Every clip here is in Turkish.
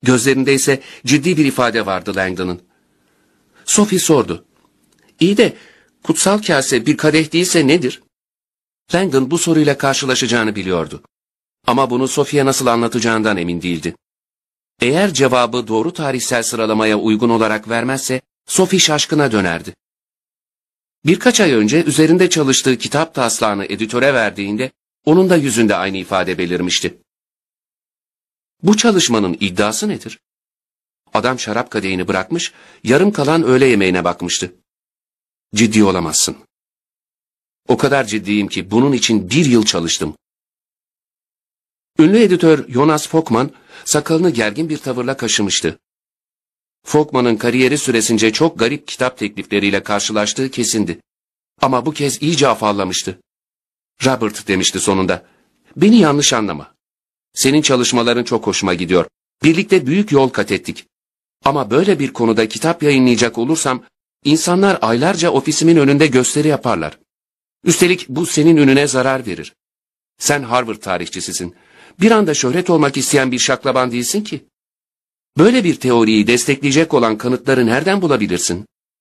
Gözlerinde ise ciddi bir ifade vardı Langdon'ın. Sophie sordu. İyi de kutsal kase bir kadeh değilse nedir? Langdon bu soruyla karşılaşacağını biliyordu. Ama bunu Sophie'ye nasıl anlatacağından emin değildi. Eğer cevabı doğru tarihsel sıralamaya uygun olarak vermezse Sophie şaşkına dönerdi. Birkaç ay önce üzerinde çalıştığı kitap taslağını editöre verdiğinde onun da yüzünde aynı ifade belirmişti. Bu çalışmanın iddiası nedir? Adam şarap kadehini bırakmış, yarım kalan öğle yemeğine bakmıştı. Ciddi olamazsın. O kadar ciddiyim ki bunun için 1 yıl çalıştım. Ünlü editör Jonas Folkman sakalını gergin bir tavırla kaşımıştı. Folkman'ın kariyeri süresince çok garip kitap teklifleriyle karşılaştığı kesindi. Ama bu kez iyice afallamıştı. Robert demişti sonunda. Beni yanlış anlama. Senin çalışmaların çok hoşuma gidiyor. Birlikte büyük yol kat ettik. Ama böyle bir konuda kitap yayınlayacak olursam, insanlar aylarca ofisimin önünde gösteri yaparlar. Üstelik bu senin ününe zarar verir. Sen Harvard tarihçisisin. Bir anda şöhret olmak isteyen bir şaklaban değilsin ki. Böyle bir teoriyi destekleyecek olan kanıtları nereden bulabilirsin?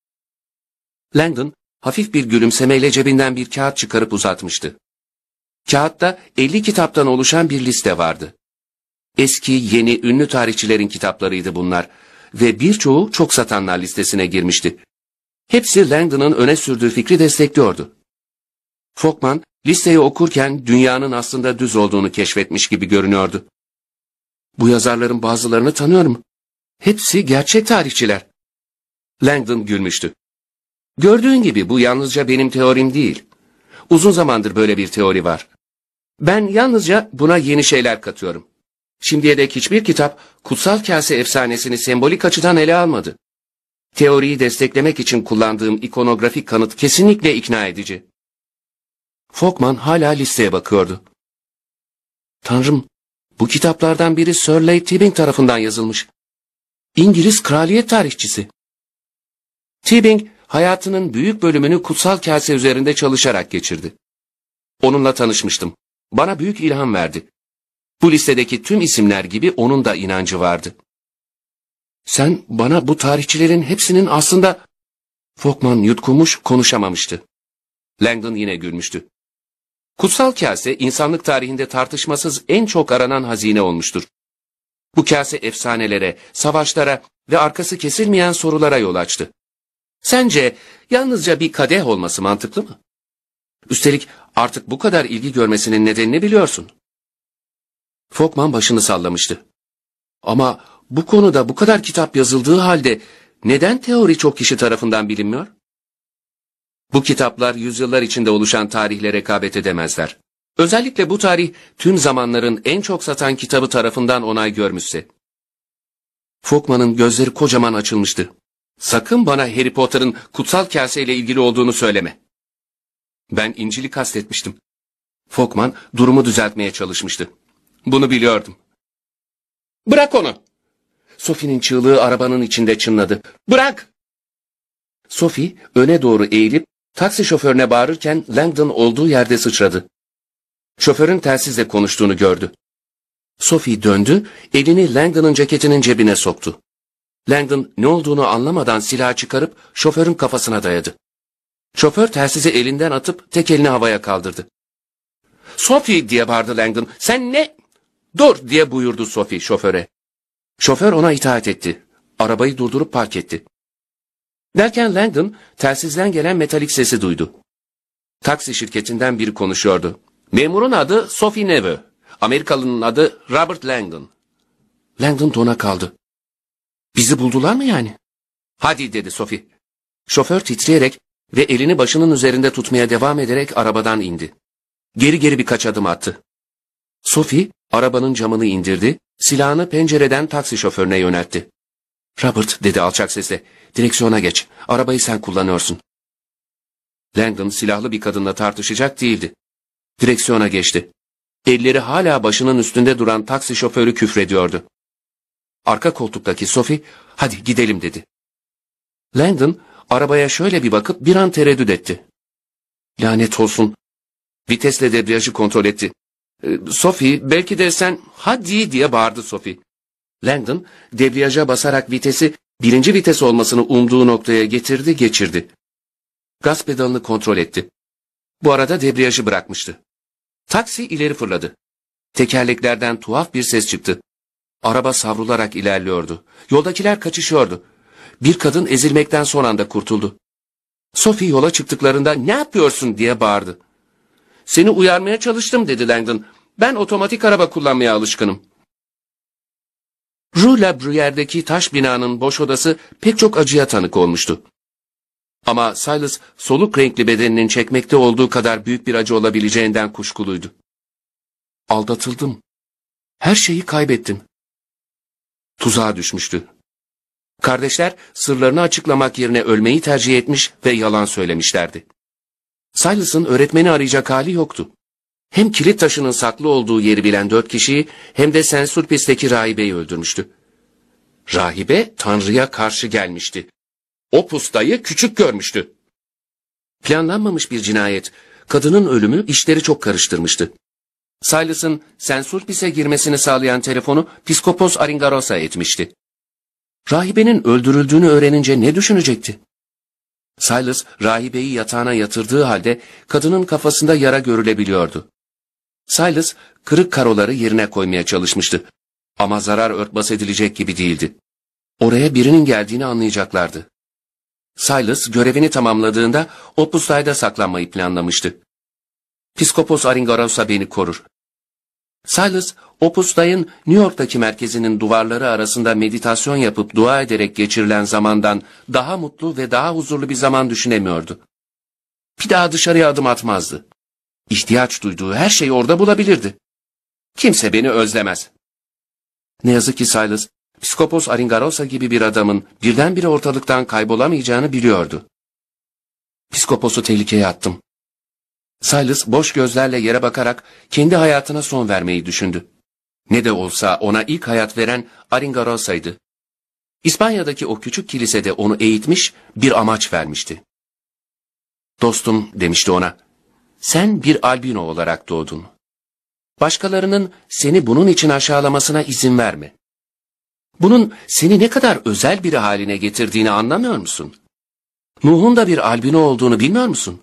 Langdon hafif bir gülümsemeyle cebinden bir kağıt çıkarıp uzatmıştı. Kağıtta 50 kitaptan oluşan bir liste vardı. Eski, yeni, ünlü tarihçilerin kitaplarıydı bunlar ve birçoğu çok satanlar listesine girmişti. Hepsi Langdon'ın öne sürdüğü fikri destekliyordu. Folkman listeyi okurken dünyanın aslında düz olduğunu keşfetmiş gibi görünüyordu. Bu yazarların bazılarını tanıyorum. Hepsi gerçek tarihçiler. Langdon gülmüştü. Gördüğün gibi bu yalnızca benim teorim değil. Uzun zamandır böyle bir teori var. Ben yalnızca buna yeni şeyler katıyorum. Şimdiye dek hiçbir kitap kutsal kase efsanesini sembolik açıdan ele almadı. Teoriyi desteklemek için kullandığım ikonografik kanıt kesinlikle ikna edici. Folkman hala listeye bakıyordu. Tanrım, bu kitaplardan biri Sir Leigh Teabing tarafından yazılmış. İngiliz kraliyet tarihçisi. Teabing hayatının büyük bölümünü kutsal kase üzerinde çalışarak geçirdi. Onunla tanışmıştım. Bana büyük ilham verdi. Bu listedeki tüm isimler gibi onun da inancı vardı. Sen bana bu tarihçilerin hepsinin aslında... Folkman yutkunmuş, konuşamamıştı. Langdon yine gülmüştü. Kutsal kase insanlık tarihinde tartışmasız en çok aranan hazine olmuştur. Bu kase efsanelere, savaşlara ve arkası kesilmeyen sorulara yol açtı. Sence yalnızca bir kadeh olması mantıklı mı? Üstelik artık bu kadar ilgi görmesinin nedenini biliyorsun. Folkman başını sallamıştı. Ama bu konuda bu kadar kitap yazıldığı halde neden teori çok kişi tarafından bilinmiyor? Bu kitaplar yüzyıllar içinde oluşan tarihle rekabet edemezler. Özellikle bu tarih tüm zamanların en çok satan kitabı tarafından onay görmüşse. Folkman'ın gözleri kocaman açılmıştı. Sakın bana Harry Potter'ın kutsal kaseyle ilgili olduğunu söyleme. Ben İncil'i kastetmiştim. Folkman durumu düzeltmeye çalışmıştı. Bunu biliyordum. Bırak onu! Sophie'nin çığlığı arabanın içinde çınladı. Bırak! Sophie öne doğru eğilip taksi şoförüne bağırırken Langdon olduğu yerde sıçradı. Şoförün telsizle konuştuğunu gördü. Sophie döndü, elini Langdon'ın ceketinin cebine soktu. Langdon ne olduğunu anlamadan silahı çıkarıp şoförün kafasına dayadı. Şoför telsizi elinden atıp tek elini havaya kaldırdı. Sophie diye bağırdı Langdon. Sen ne? Dur diye buyurdu Sophie şoföre. Şoför ona itaat etti. Arabayı durdurup park etti. Derken Langdon telsizden gelen metalik sesi duydu. Taksi şirketinden biri konuşuyordu. Memurun adı Sophie Neveu. Amerikalının adı Robert Langdon. Langdon dona kaldı. Bizi buldular mı yani? Hadi dedi Sophie. Şoför titreyerek ve elini başının üzerinde tutmaya devam ederek arabadan indi. Geri geri birkaç adım attı. Sophie arabanın camını indirdi, silahını pencereden taksi şoförüne yöneltti. Robert dedi alçak sesle, direksiyona geç, arabayı sen kullanıyorsun. Langdon silahlı bir kadınla tartışacak değildi. Direksiyona geçti. Elleri hala başının üstünde duran taksi şoförü küfrediyordu. Arka koltuktaki Sophie, hadi gidelim dedi. Langdon arabaya şöyle bir bakıp bir an tereddüt etti. Lanet olsun. Vitesle debriyajı kontrol etti. Sophie, belki de sen, hadi diye bağırdı Sophie. Langdon, debriyaja basarak vitesi birinci vites olmasını umduğu noktaya getirdi, geçirdi. Gaz pedalını kontrol etti. Bu arada debriyajı bırakmıştı. Taksi ileri fırladı. Tekerleklerden tuhaf bir ses çıktı. Araba savrularak ilerliyordu. Yoldakiler kaçışıyordu. Bir kadın ezilmekten son anda kurtuldu. Sophie yola çıktıklarında "Ne yapıyorsun?" diye bağırdı. "Seni uyarmaya çalıştım," dedi Langdon. "Ben otomatik araba kullanmaya alışkınım." Rue La Bruyère'deki taş binanın boş odası pek çok acıya tanık olmuştu. Ama Silas soluk renkli bedeninin çekmekte olduğu kadar büyük bir acı olabileceğinden kuşkuluydu. Aldatıldım. Her şeyi kaybettim. Tuzağa düşmüştü. Kardeşler sırlarını açıklamak yerine ölmeyi tercih etmiş ve yalan söylemişlerdi. Silas'ın öğretmeni arayacak hali yoktu. Hem kilit taşının saklı olduğu yeri bilen 4 kişiyi hem de Saint Sulpice'deki rahibeyi öldürmüştü. Rahibe Tanrı'ya karşı gelmişti. Opus Day'ı küçük görmüştü. Planlanmamış bir cinayet, kadının ölümü işleri çok karıştırmıştı. Silas'ın Saint Sulpice'e girmesini sağlayan telefonu Piskopos Aringarosa etmişti. Rahibenin öldürüldüğünü öğrenince ne düşünecekti? Silas, rahibeyi yatağına yatırdığı halde kadının kafasında yara görülebiliyordu. Silas, kırık karoları yerine koymaya çalışmıştı. Ama zarar örtbas edilecek gibi değildi. Oraya birinin geldiğini anlayacaklardı. Silas, görevini tamamladığında Opus Day'da saklanmayı planlamıştı. Piskopos Aringarosa beni korur. Silas, Opus Day'ın New York'taki merkezinin duvarları arasında meditasyon yapıp dua ederek geçirilen zamandan daha mutlu ve daha huzurlu bir zaman düşünemiyordu. Bir daha dışarıya adım atmazdı. İhtiyaç duyduğu her şeyi orada bulabilirdi. Kimse beni özlemez. Ne yazık ki Silas, Piskopos Aringarosa gibi bir adamın birdenbire ortalıktan kaybolamayacağını biliyordu. Piskopos'u tehlikeye attım. Silas boş gözlerle yere bakarak kendi hayatına son vermeyi düşündü. Ne de olsa ona ilk hayat veren Aringarosa'ydı. İspanya'daki o küçük kilisede onu eğitmiş, bir amaç vermişti. "Dostum," demişti ona, "sen bir albino olarak doğdun. Başkalarının seni bunun için aşağılamasına izin verme. Bunun seni ne kadar özel biri haline getirdiğini anlamıyor musun? Nuh'un da bir albino olduğunu bilmiyor musun?"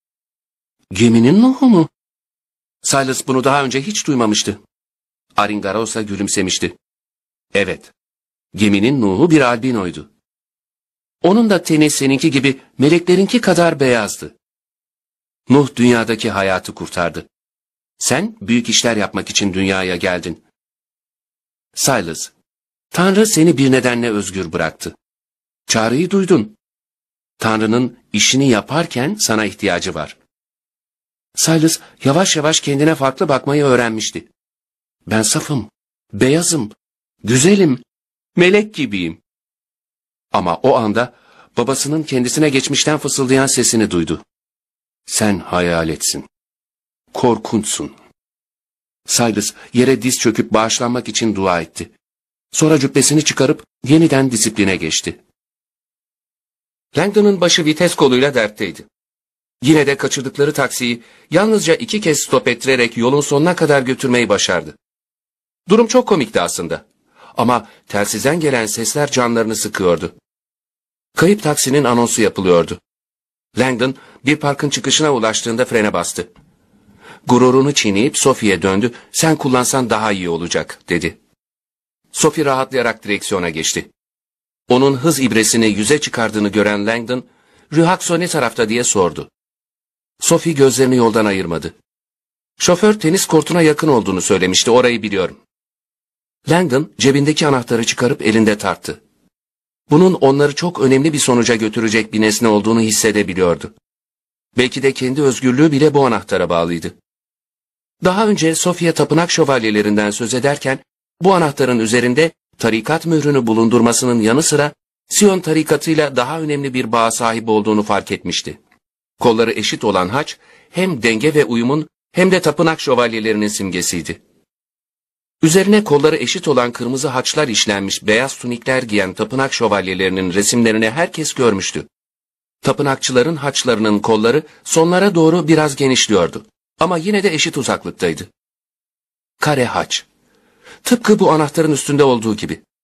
"Geminin Nuh'u mu?" Silas bunu daha önce hiç duymamıştı. Aringarosa gülümsemişti. "Evet, geminin Nuh'u bir albinoydu. Onun da teni seninki gibi meleklerinki kadar beyazdı. Nuh dünyadaki hayatı kurtardı. Sen büyük işler yapmak için dünyaya geldin. Silas, Tanrı seni bir nedenle özgür bıraktı. Çağrıyı duydun. Tanrı'nın işini yaparken sana ihtiyacı var." Silas yavaş yavaş kendine farklı bakmayı öğrenmişti. "Ben safım, beyazım, güzelim, melek gibiyim." Ama o anda babasının kendisine geçmişten fısıldayan sesini duydu. "Sen hayaletsin. Korkunçsun." Silas yere diz çöküp bağışlanmak için dua etti. Sonra cübbesini çıkarıp yeniden disipline geçti. Langdon'un başı vites koluyla dertteydi. Yine de kaçırdıkları taksiyi yalnızca 2 kez stop ettirerek yolun sonuna kadar götürmeyi başardı. Durum çok komikti aslında. Ama telsizden gelen sesler canlarını sıkıyordu. Kayıp taksinin anonsu yapılıyordu. Langdon bir parkın çıkışına ulaştığında frene bastı. Gururunu çiğneyip Sophie'ye döndü. "Sen kullansan daha iyi olacak," dedi. Sophie rahatlayarak direksiyona geçti. Onun hız ibresini yüze çıkardığını gören Langdon, "Rue Haxo ne tarafta?" diye sordu. Sophie gözlerini yoldan ayırmadı. "Şoför tenis kortuna yakın olduğunu söylemişti, orayı biliyorum." Langdon cebindeki anahtarı çıkarıp elinde tarttı. Bunun onları çok önemli bir sonuca götürecek bir nesne olduğunu hissedebiliyordu. Belki de kendi özgürlüğü bile bu anahtara bağlıydı. Daha önce Sophie tapınak şövalyelerinden söz ederken, bu anahtarın üzerinde tarikat mührünü bulundurmasının yanı sıra Sion tarikatıyla daha önemli bir bağa sahip olduğunu fark etmişti. Kolları eşit olan haç, hem denge ve uyumun hem de tapınak şövalyelerinin simgesiydi. Üzerine kolları eşit olan kırmızı haçlar işlenmiş beyaz tunikler giyen tapınak şövalyelerinin resimlerini herkes görmüştü. Tapınakçıların haçlarının kolları sonlara doğru biraz genişliyordu ama yine de eşit uzaklıktaydı. Kare haç. Tıpkı bu anahtarın üstünde olduğu gibi.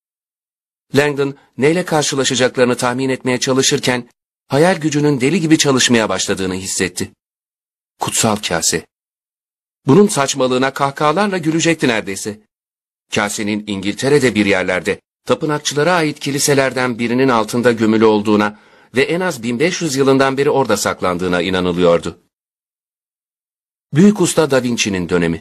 Langdon neyle karşılaşacaklarını tahmin etmeye çalışırken hayal gücünün deli gibi çalışmaya başladığını hissetti. Kutsal kase. Bunun saçmalığına kahkahalarla gülecekti neredeyse. Kasenin İngiltere'de bir yerlerde tapınakçılara ait kiliselerden birinin altında gömülü olduğuna ve en az 1500 yılından beri orada saklandığına inanılıyordu. Büyük Usta Da Vinci'nin dönemi.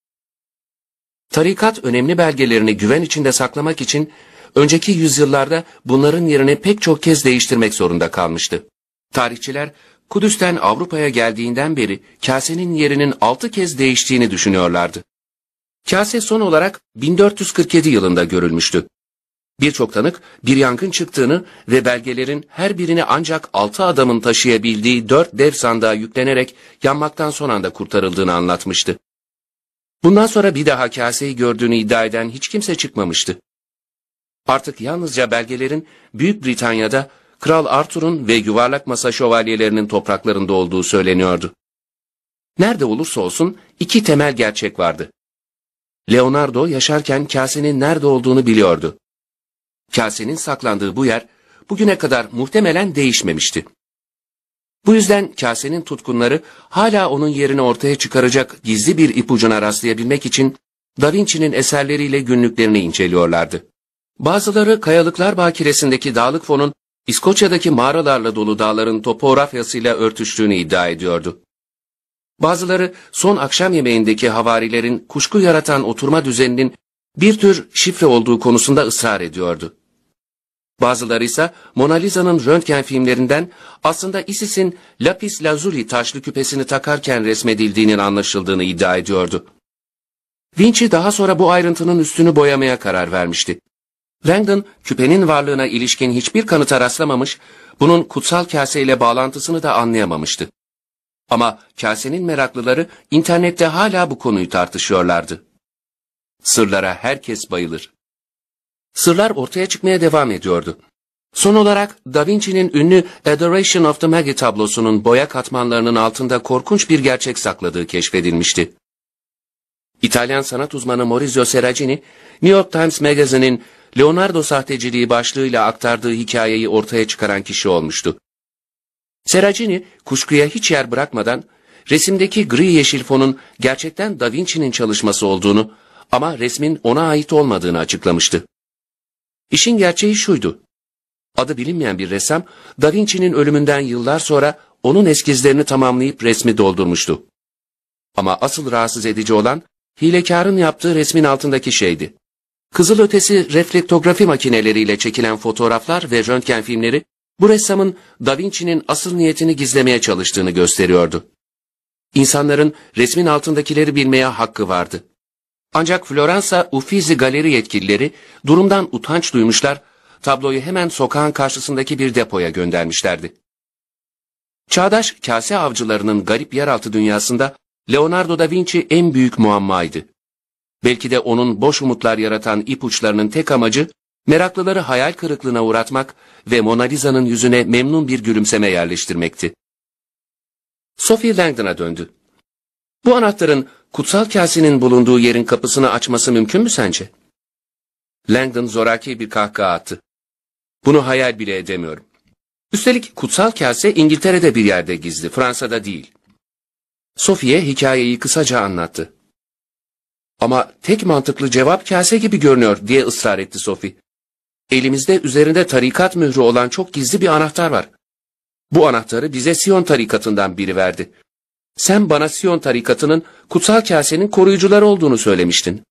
Tarikat önemli belgelerini güven içinde saklamak için önceki yüzyıllarda bunların yerini pek çok kez değiştirmek zorunda kalmıştı. Tarihçiler Kudüs'ten Avrupa'ya geldiğinden beri kasenin yerinin 6 kez değiştiğini düşünüyorlardı. Kase son olarak 1447 yılında görülmüştü. Birçok tanık bir yangın çıktığını ve belgelerin her birini ancak 6 adamın taşıyabildiği 4 dev sandığa yüklenerek yanmaktan son anda kurtarıldığını anlatmıştı. Bundan sonra bir daha kaseyi gördüğünü iddia eden hiç kimse çıkmamıştı. Artık yalnızca belgelerin Büyük Britanya'da Kral Arthur'un ve yuvarlak masa şövalyelerinin topraklarında olduğu söyleniyordu. Nerede olursa olsun iki temel gerçek vardı. Leonardo yaşarken kasenin nerede olduğunu biliyordu. Kasenin saklandığı bu yer bugüne kadar muhtemelen değişmemişti. Bu yüzden kasenin tutkunları hala onun yerini ortaya çıkaracak gizli bir ipucuna rastlayabilmek için Da Vinci'nin eserleriyle günlüklerini inceliyorlardı. Bazıları Kayalıklar Bakiresindeki dağlık fonun İskoçya'daki mağaralarla dolu dağların topografyasıyla örtüştüğünü iddia ediyordu. Bazıları son akşam yemeğindeki havarilerin kuşku yaratan oturma düzeninin bir tür şifre olduğu konusunda ısrar ediyordu. Bazıları ise Mona Lisa'nın röntgen filmlerinden aslında Isis'in lapis lazuli taşlı küpesini takarken resmedildiğinin anlaşıldığını iddia ediyordu. Vinci daha sonra bu ayrıntının üstünü boyamaya karar vermişti. Langdon küpenin varlığına ilişkin hiçbir kanıta rastlamamış, bunun kutsal kaseyle bağlantısını da anlayamamıştı. Ama kasenin meraklıları internette hala bu konuyu tartışıyorlardı. Sırlara herkes bayılır. Sırlar ortaya çıkmaya devam ediyordu. Son olarak Da Vinci'nin ünlü Adoration of the Magi tablosunun boya katmanlarının altında korkunç bir gerçek sakladığı keşfedilmişti. İtalyan sanat uzmanı Maurizio Serragini, New York Times Magazine'in Leonardo sahteciliği başlığıyla aktardığı hikayeyi ortaya çıkaran kişi olmuştu. Serragini, kuşkuya hiç yer bırakmadan, resimdeki gri yeşil fonun gerçekten Da Vinci'nin çalışması olduğunu ama resmin ona ait olmadığını açıklamıştı. İşin gerçeği şuydu. Adı bilinmeyen bir ressam, Da Vinci'nin ölümünden yıllar sonra onun eskizlerini tamamlayıp resmi doldurmuştu. Ama asıl rahatsız edici olan, hilekarın yaptığı resmin altındaki şeydi. Kızılötesi reflektografi makineleriyle çekilen fotoğraflar ve röntgen filmleri, bu ressamın Da Vinci'nin asıl niyetini gizlemeye çalıştığını gösteriyordu. İnsanların resmin altındakileri bilmeye hakkı vardı. Ancak Floransa Uffizi Galeri yetkilileri durumdan utanç duymuşlar, tabloyu hemen sokağın karşısındaki bir depoya göndermişlerdi. Çağdaş kase avcılarının garip yeraltı dünyasında Leonardo da Vinci en büyük muammaydı. Belki de onun boş umutlar yaratan ipuçlarının tek amacı, meraklıları hayal kırıklığına uğratmak ve Mona Lisa'nın yüzüne memnun bir gülümseme yerleştirmekti. Sophie Langdon'a döndü. Bu anahtarın kutsal kasenin bulunduğu yerin kapısını açması mümkün mü sence? Langdon zoraki bir kahkaha attı. Bunu hayal bile edemiyorum. Üstelik kutsal kase İngiltere'de bir yerde gizli, Fransa'da değil. Sophie'ye hikayeyi kısaca anlattı. Ama tek mantıklı cevap kase gibi görünüyor diye ısrar etti Sophie. Elimizde üzerinde tarikat mührü olan çok gizli bir anahtar var. Bu anahtarı bize Sion tarikatından biri verdi. Sen bana Sion tarikatının kutsal kasenin koruyucuları olduğunu söylemiştin.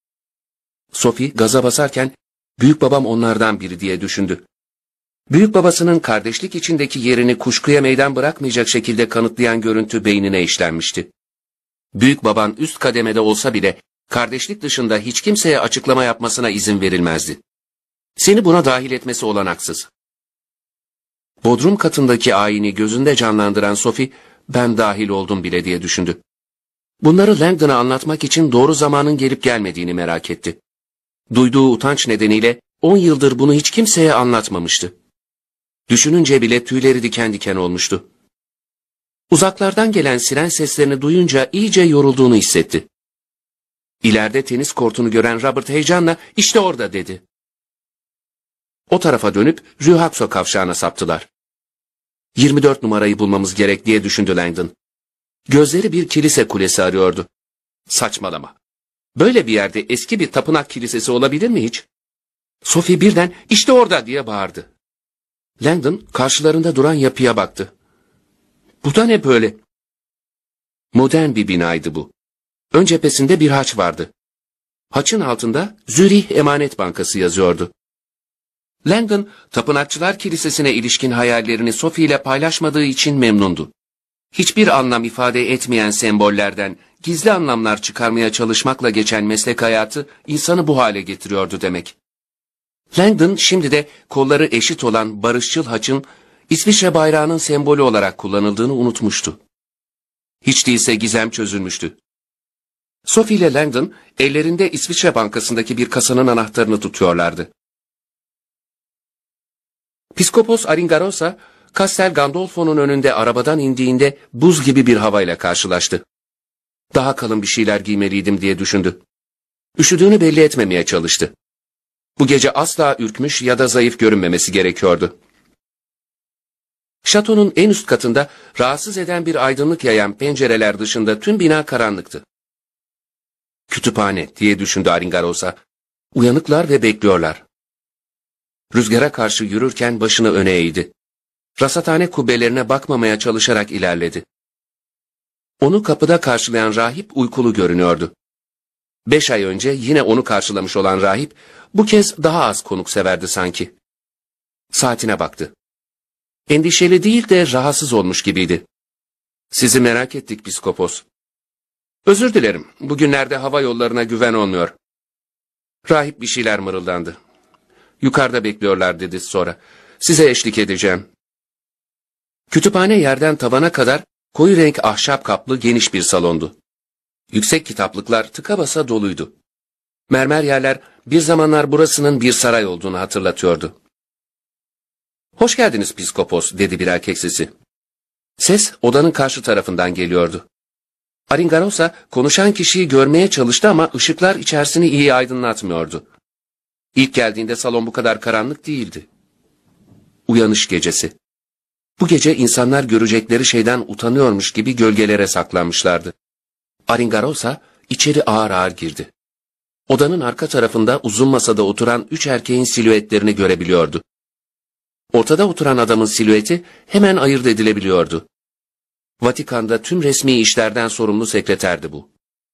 Sophie gaza basarken büyük babam onlardan biri diye düşündü. Büyük babasının kardeşlik içindeki yerini kuşkuya meydan bırakmayacak şekilde kanıtlayan görüntü beynine işlenmişti. Büyük baban üst kademede olsa bile kardeşlik dışında hiç kimseye açıklama yapmasına izin verilmezdi. Seni buna dahil etmesi olanaksız. Bodrum katındaki ayini gözünde canlandıran Sophie, ben dahil oldum bile diye düşündü. Bunları Langdon'a anlatmak için doğru zamanın gelip gelmediğini merak etti. Duyduğu utanç nedeniyle 10 yıldır bunu hiç kimseye anlatmamıştı. Düşününce bile tüyleri diken diken olmuştu. Uzaklardan gelen siren seslerini duyunca iyice yorulduğunu hissetti. İleride tenis kortunu gören Robert heyecanla işte orada dedi. O tarafa dönüp Rühakso kavşağına saptılar. 24 numarayı bulmamız gerek diye düşündü Langdon. Gözleri bir kilise kulesi arıyordu. Saçmalama. Böyle bir yerde eski bir tapınak kilisesi olabilir mi hiç? Sophie birden işte orada diye bağırdı. Langdon karşılarında duran yapıya baktı. Bu da ne böyle? Modern bir binaydı bu. Ön cephesinde bir haç vardı. Haçın altında Zürih Emanet Bankası yazıyordu. Langdon, Tapınakçılar Kilisesi'ne ilişkin hayallerini Sophie ile paylaşmadığı için memnundu. Hiçbir anlam ifade etmeyen sembollerden gizli anlamlar çıkarmaya çalışmakla geçen meslek hayatı insanı bu hale getiriyordu demek. Langdon şimdi de kolları eşit olan barışçıl haçın İsviçre bayrağının sembolü olarak kullanıldığını unutmuştu. Hiç değilse gizem çözülmüştü. Sophie ile Langdon ellerinde İsviçre Bankası'ndaki bir kasanın anahtarını tutuyorlardı. Piskopos Aringarosa, Castel Gandolfo'nun önünde arabadan indiğinde buz gibi bir havayla karşılaştı. Daha kalın bir şeyler giymeliydim diye düşündü. Üşüdüğünü belli etmemeye çalıştı. Bu gece asla ürkmüş ya da zayıf görünmemesi gerekiyordu. Şatonun en üst katında rahatsız eden bir aydınlık yayan pencereler dışında tüm bina karanlıktı. Kütüphane diye düşündü Aringarosa. Uyanıklar ve bekliyorlar. Rüzgara karşı yürürken başını öne eğdi. Rasathane kubbelerine bakmamaya çalışarak ilerledi. Onu kapıda karşılayan rahip uykulu görünüyordu. 5 ay önce yine onu karşılamış olan rahip bu kez daha az konukseverdi sanki. Saatine baktı. Endişeli değil de rahatsız olmuş gibiydi. Sizi merak ettik Piskopos. Özür dilerim, bugünlerde hava yollarına güven olmuyor. Rahip bir şeyler mırıldandı. Yukarıda bekliyorlar dedi sonra. Size eşlik edeceğim. Kütüphane yerden tavana kadar koyu renk ahşap kaplı geniş bir salondu. Yüksek kitaplıklar tıka basa doluydu. Mermer yerler bir zamanlar burasının bir saray olduğunu hatırlatıyordu. Hoş geldiniz Piskopos dedi bir erkek sesi. Ses odanın karşı tarafından geliyordu. Aringarosa konuşan kişiyi görmeye çalıştı ama ışıklar içerisini iyi aydınlatmıyordu. İlk geldiğinde salon bu kadar karanlık değildi. Uyanış gecesi. Bu gece insanlar görecekleri şeyden utanıyormuş gibi gölgelere saklanmışlardı. Aringarosa içeri ağır ağır girdi. Odanın arka tarafında uzun masada oturan 3 erkeğin silüetlerini görebiliyordu. Ortada oturan adamın silüeti hemen ayırt edilebiliyordu. Vatikan'da tüm resmi işlerden sorumlu sekreterdi bu.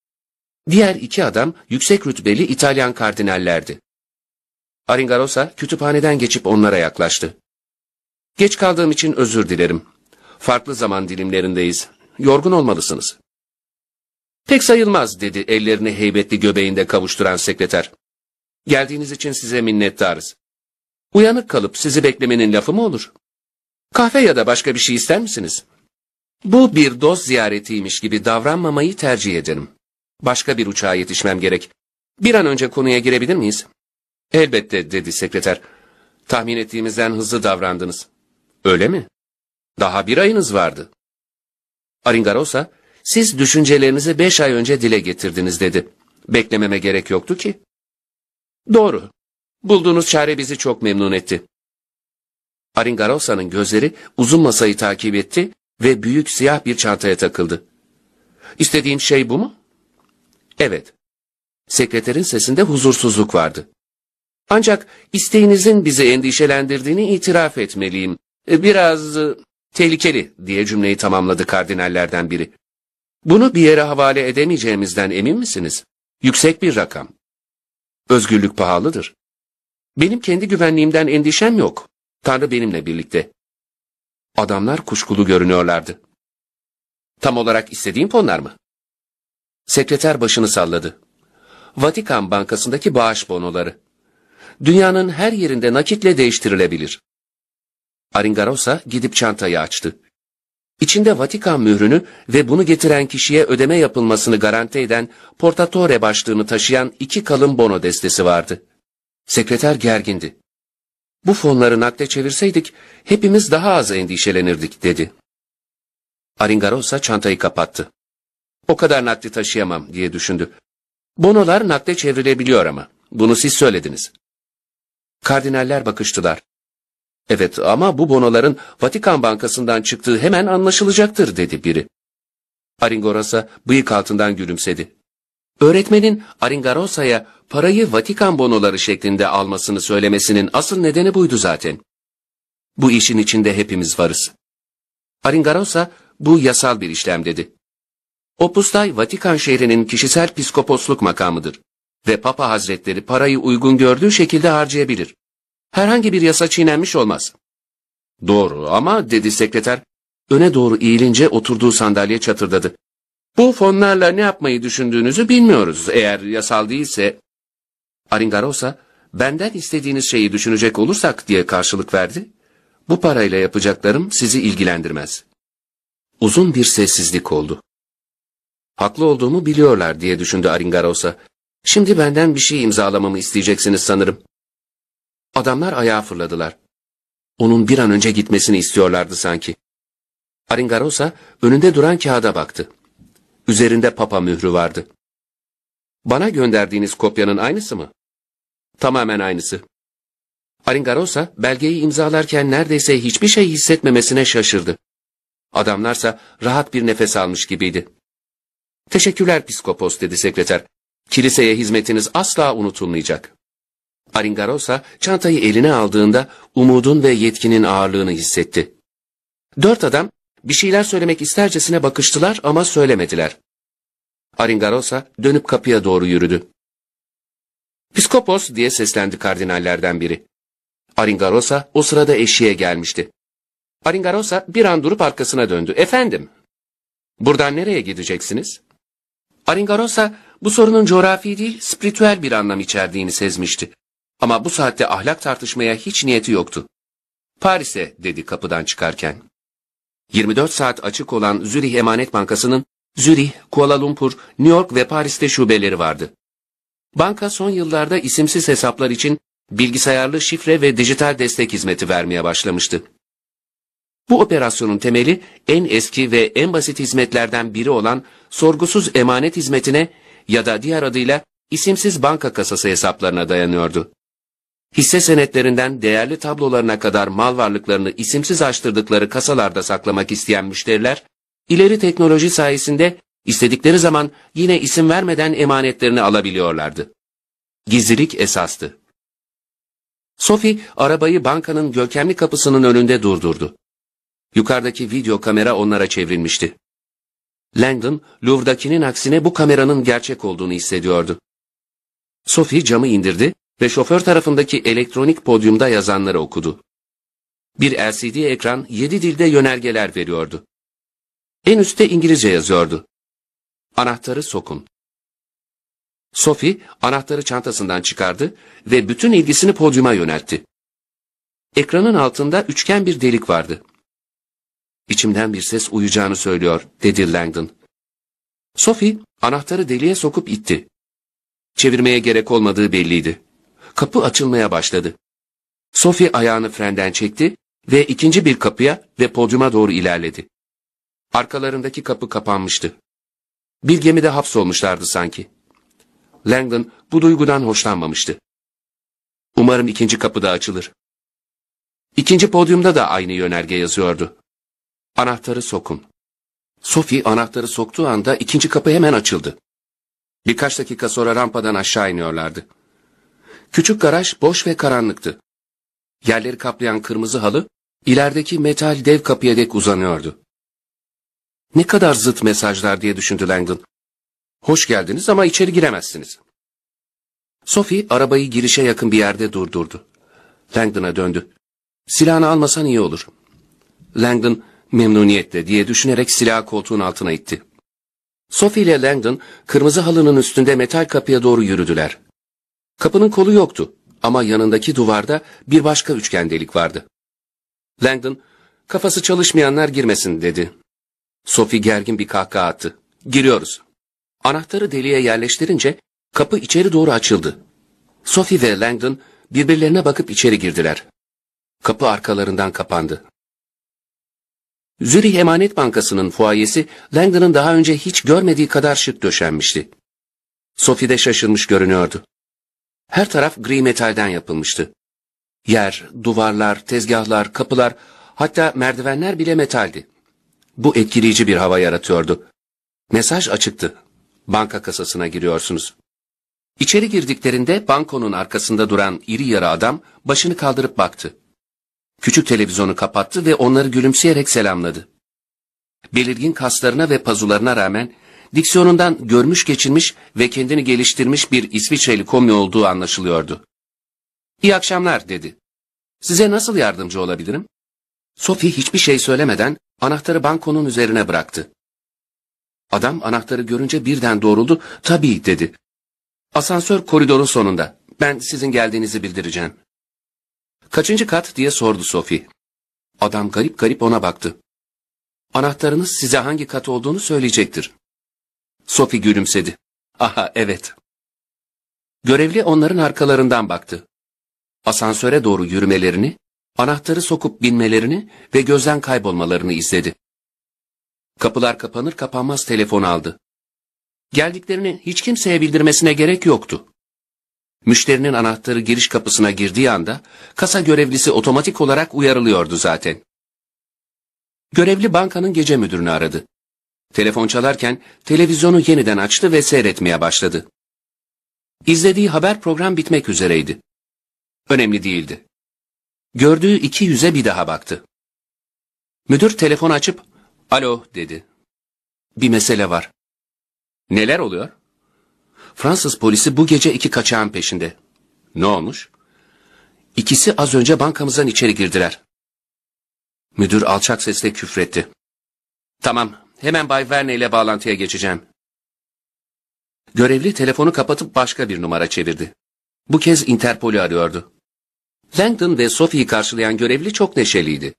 Diğer 2 adam yüksek rütbeli İtalyan kardinallerdi. Aringarosa kütüphaneden geçip onlara yaklaştı. Geç kaldığım için özür dilerim. Farklı zaman dilimlerindeyiz. Yorgun olmalısınız. Pek sayılmaz dedi ellerini heybetli göbeğinde kavuşturan sekreter. Geldiğiniz için size minnettarız. Uyanık kalıp sizi beklemenin lafı mı olur? Kahve ya da başka bir şey ister misiniz? Bu bir dost ziyaretiymiş gibi davranmamayı tercih ederim. Başka bir uçağa yetişmem gerek. Bir an önce konuya girebilir miyiz? Elbette dedi sekreter. Tahmin ettiğimizden hızlı davrandınız. Öyle mi? Daha 1 ayınız vardı. Aringarosa, siz düşüncelerinizi 5 ay önce dile getirdiniz dedi. Beklememe gerek yoktu ki. Doğru. Bulduğunuz çare bizi çok memnun etti. Aringarosa'nın gözleri uzun masayı takip etti ve büyük siyah bir çantaya takıldı. İstediğin şey bu mu? Evet. Sekreterin sesinde huzursuzluk vardı. Ancak isteğinizin bizi endişelendirdiğini itiraf etmeliyim. Biraz tehlikeli diye cümleyi tamamladı kardinallerden biri. Bunu bir yere havale edemeyeceğimizden emin misiniz? Yüksek bir rakam. Özgürlük pahalıdır. Benim kendi güvenliğimden endişem yok. Tanrı benimle birlikte. Adamlar kuşkulu görünüyorlardı. Tam olarak istediğim fonlar mı? Sekreter başını salladı. Vatikan Bankası'ndaki bağış bonoları. Dünyanın her yerinde nakitle değiştirilebilir. Aringarosa gidip çantayı açtı. İçinde Vatikan mührünü ve bunu getiren kişiye ödeme yapılmasını garanti eden portatore başlığını taşıyan 2 kalın bono destesi vardı. Sekreter gergindi. Bu fonları nakde çevirseydik hepimiz daha az endişelenirdik dedi. Aringarosa çantayı kapattı. O kadar nakdi taşıyamam diye düşündü. Bonolar nakde çevrilebiliyor ama. Bunu siz söylediniz. Kardinaller bakıştılar. Evet ama bu bonoların Vatikan Bankası'ndan çıktığı hemen anlaşılacaktır dedi biri. Aringarosa bıyık altından gülümsedi. Öğretmenin Aringarosa'ya parayı Vatikan bonoları şeklinde almasını söylemesinin asıl nedeni buydu zaten. Bu işin içinde hepimiz varız. Aringarosa bu yasal bir işlem dedi. Opus Dei Vatikan şehrinin kişisel piskoposluk makamıdır ve Papa Hazretleri parayı uygun gördüğü şekilde harcayabilir. Herhangi bir yasa çiğnenmiş olmaz. Doğru ama dedi sekreter, öne doğru eğilince oturduğu sandalye çatırdadı. Bu fonlarla ne yapmayı düşündüğünüzü bilmiyoruz. Eğer yasal değilse... Aringarosa, benden istediğiniz şeyi düşünecek olursak diye karşılık verdi. Bu parayla yapacaklarım sizi ilgilendirmez. Uzun bir sessizlik oldu. Haklı olduğumu biliyorlar diye düşündü Aringarosa. Şimdi benden bir şey imzalamamı isteyeceksiniz sanırım. Adamlar ayağa fırladılar. Onun bir an önce gitmesini istiyorlardı sanki. Aringarosa önünde duran kağıda baktı. Üzerinde Papa mührü vardı. Bana gönderdiğiniz kopyanın aynısı mı? Tamamen aynısı. Aringarosa belgeyi imzalarken neredeyse hiçbir şey hissetmemesine şaşırdı. Adamlarsa rahat bir nefes almış gibiydi. Teşekkürler Piskopos dedi sekreter. Kiliseye hizmetiniz asla unutulmayacak. Aringarosa çantayı eline aldığında umudun ve yetkinin ağırlığını hissetti. 4 adam bir şeyler söylemek istercesine bakıştılar ama söylemediler. Aringarosa dönüp kapıya doğru yürüdü. Piskopos diye seslendi kardinallerden biri. Aringarosa o sırada eşiğe gelmişti. Aringarosa bir an durup arkasına döndü. Efendim? Buradan nereye gideceksiniz? Aringarosa bu sorunun coğrafi değil, spiritüel bir anlam içerdiğini sezmişti. Ama bu saatte ahlak tartışmaya hiç niyeti yoktu. Paris'e dedi kapıdan çıkarken. 24 saat açık olan Zürih Emanet Bankası'nın Zürih, Kuala Lumpur, New York ve Paris'te şubeleri vardı. Banka son yıllarda isimsiz hesaplar için bilgisayarlı şifre ve dijital destek hizmeti vermeye başlamıştı. Bu operasyonun temeli en eski ve en basit hizmetlerden biri olan sorgusuz emanet hizmetine ya da diğer adıyla isimsiz banka kasası hesaplarına dayanıyordu. Hisse senetlerinden değerli tablolarına kadar mal varlıklarını isimsiz açtırdıkları kasalarda saklamak isteyen müşteriler, ileri teknoloji sayesinde istedikleri zaman yine isim vermeden emanetlerini alabiliyorlardı. Gizlilik esastı. Sophie arabayı bankanın görkemli kapısının önünde durdurdu. Yukarıdaki video kamera onlara çevrilmişti. Langdon, Louvre'dakinin aksine bu kameranın gerçek olduğunu hissediyordu. Sophie camı indirdi ve şoför tarafındaki elektronik podyumda yazanları okudu. Bir LCD ekran 7 dilde yönergeler veriyordu. En üstte İngilizce yazıyordu. Anahtarı sokun. Sophie anahtarı çantasından çıkardı ve bütün ilgisini podyuma yöneltti. Ekranın altında üçgen bir delik vardı. İçimden bir ses uyacağını söylüyor, dedi Langdon. Sophie anahtarı deliğe sokup itti. Çevirmeye gerek olmadığı belliydi. Kapı açılmaya başladı. Sophie ayağını frenden çekti ve ikinci bir kapıya ve podyuma doğru ilerledi. Arkalarındaki kapı kapanmıştı. Bir gemide hapsolmuşlardı sanki. Langdon bu duygudan hoşlanmamıştı. Umarım ikinci kapı da açılır. İkinci podyumda da aynı yönerge yazıyordu. Anahtarı sokun. Sophie anahtarı soktuğu anda ikinci kapı hemen açıldı. Birkaç dakika sonra rampadan aşağı iniyorlardı. Küçük garaj boş ve karanlıktı. Yerleri kaplayan kırmızı halı, ilerideki metal dev kapıya dek uzanıyordu. Ne kadar zıt mesajlar diye düşündü Langdon. Hoş geldiniz ama içeri giremezsiniz. Sophie arabayı girişe yakın bir yerde durdurdu. Langdon'a döndü. Silahını almasan iyi olur. Langdon memnuniyetle diye düşünerek silahı koltuğun altına itti. Sophie ile Langdon kırmızı halının üstünde metal kapıya doğru yürüdüler. Kapının kolu yoktu ama yanındaki duvarda bir başka üçgen delik vardı. Langdon, kafası çalışmayanlar girmesin dedi. Sophie gergin bir kahkaha attı. Giriyoruz. Anahtarı deliğe yerleştirince kapı içeri doğru açıldı. Sophie ve Langdon birbirlerine bakıp içeri girdiler. Kapı arkalarından kapandı. Zürih Emanet Bankası'nın fuayesi Langdon'ın daha önce hiç görmediği kadar şık döşenmişti. Sophie de şaşırmış görünüyordu. Her taraf gri metalden yapılmıştı. Yer, duvarlar, tezgahlar, kapılar, hatta merdivenler bile metaldi. Bu etkileyici bir hava yaratıyordu. Mesaj açıktı. Banka kasasına giriyorsunuz. İçeri girdiklerinde bankonun arkasında duran iri yarı adam başını kaldırıp baktı. Küçük televizyonu kapattı ve onları gülümseyerek selamladı. Belirgin kaslarına ve pazularına rağmen diksiyonundan görmüş geçirmiş ve kendini geliştirmiş bir İsviçreli komi olduğu anlaşılıyordu. "İyi akşamlar," dedi. "Size nasıl yardımcı olabilirim?" Sophie hiçbir şey söylemeden anahtarı bankonun üzerine bıraktı. Adam anahtarı görünce birden doğruldu. "Tabii," dedi. "Asansör koridorun sonunda. Ben sizin geldiğinizi bildireceğim." "Kaçıncı kat?" diye sordu Sophie. Adam garip garip ona baktı. "Anahtarınız size hangi kat olduğunu söyleyecektir." Sophie gülümsedi. "Aha, evet." Görevli onların arkalarından baktı. Asansöre doğru yürümelerini, anahtarı sokup binmelerini ve gözden kaybolmalarını izledi. Kapılar kapanır kapanmaz telefon aldı. Geldiklerini hiç kimseye bildirmesine gerek yoktu. Müşterinin anahtarı giriş kapısına girdiği anda kasa görevlisi otomatik olarak uyarılıyordu zaten. Görevli bankanın gece müdürünü aradı. Telefon çalarken televizyonu yeniden açtı ve seyretmeye başladı. İzlediği haber program bitmek üzereydi. Önemli değildi. Gördüğü iki yüze bir daha baktı. Müdür telefonu açıp "Alo," dedi. "Bir mesele var." "Neler oluyor?" "Fransız polisi bu gece 2 kaçağın peşinde." "Ne olmuş?" "İkisi az önce bankamızdan içeri girdiler." Müdür alçak sesle küfretti. "Tamam, hemen Bay Verne ile bağlantıya geçeceğim." Görevli telefonu kapatıp başka bir numara çevirdi. Bu kez Interpol'ü arıyordu. Langdon ve Sophie'yi karşılayan görevli çok neşeliydi.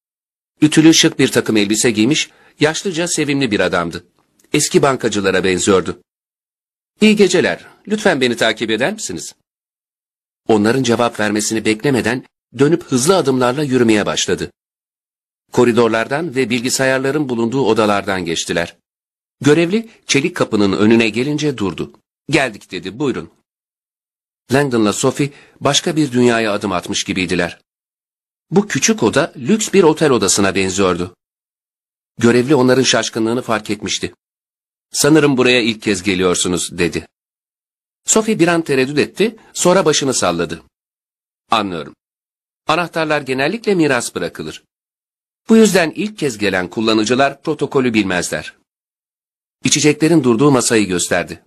Ütülü şık bir takım elbise giymiş, yaşlıca sevimli bir adamdı. Eski bankacılara benziyordu. "İyi geceler, lütfen beni takip eder misiniz?" Onların cevap vermesini beklemeden dönüp hızlı adımlarla yürümeye başladı. Koridorlardan ve bilgisayarların bulunduğu odalardan geçtiler. Görevli çelik kapının önüne gelince durdu. "Geldik," dedi, "buyurun." Langdon'la Sophie başka bir dünyaya adım atmış gibiydiler. Bu küçük oda lüks bir otel odasına benziyordu. Görevli onların şaşkınlığını fark etmişti. "Sanırım buraya ilk kez geliyorsunuz," dedi. Sophie bir an tereddüt etti, sonra başını salladı. "Anlıyorum. Anahtarlar genellikle miras bırakılır. Bu yüzden ilk kez gelen kullanıcılar protokolü bilmezler." İçeceklerin durduğu masayı gösterdi.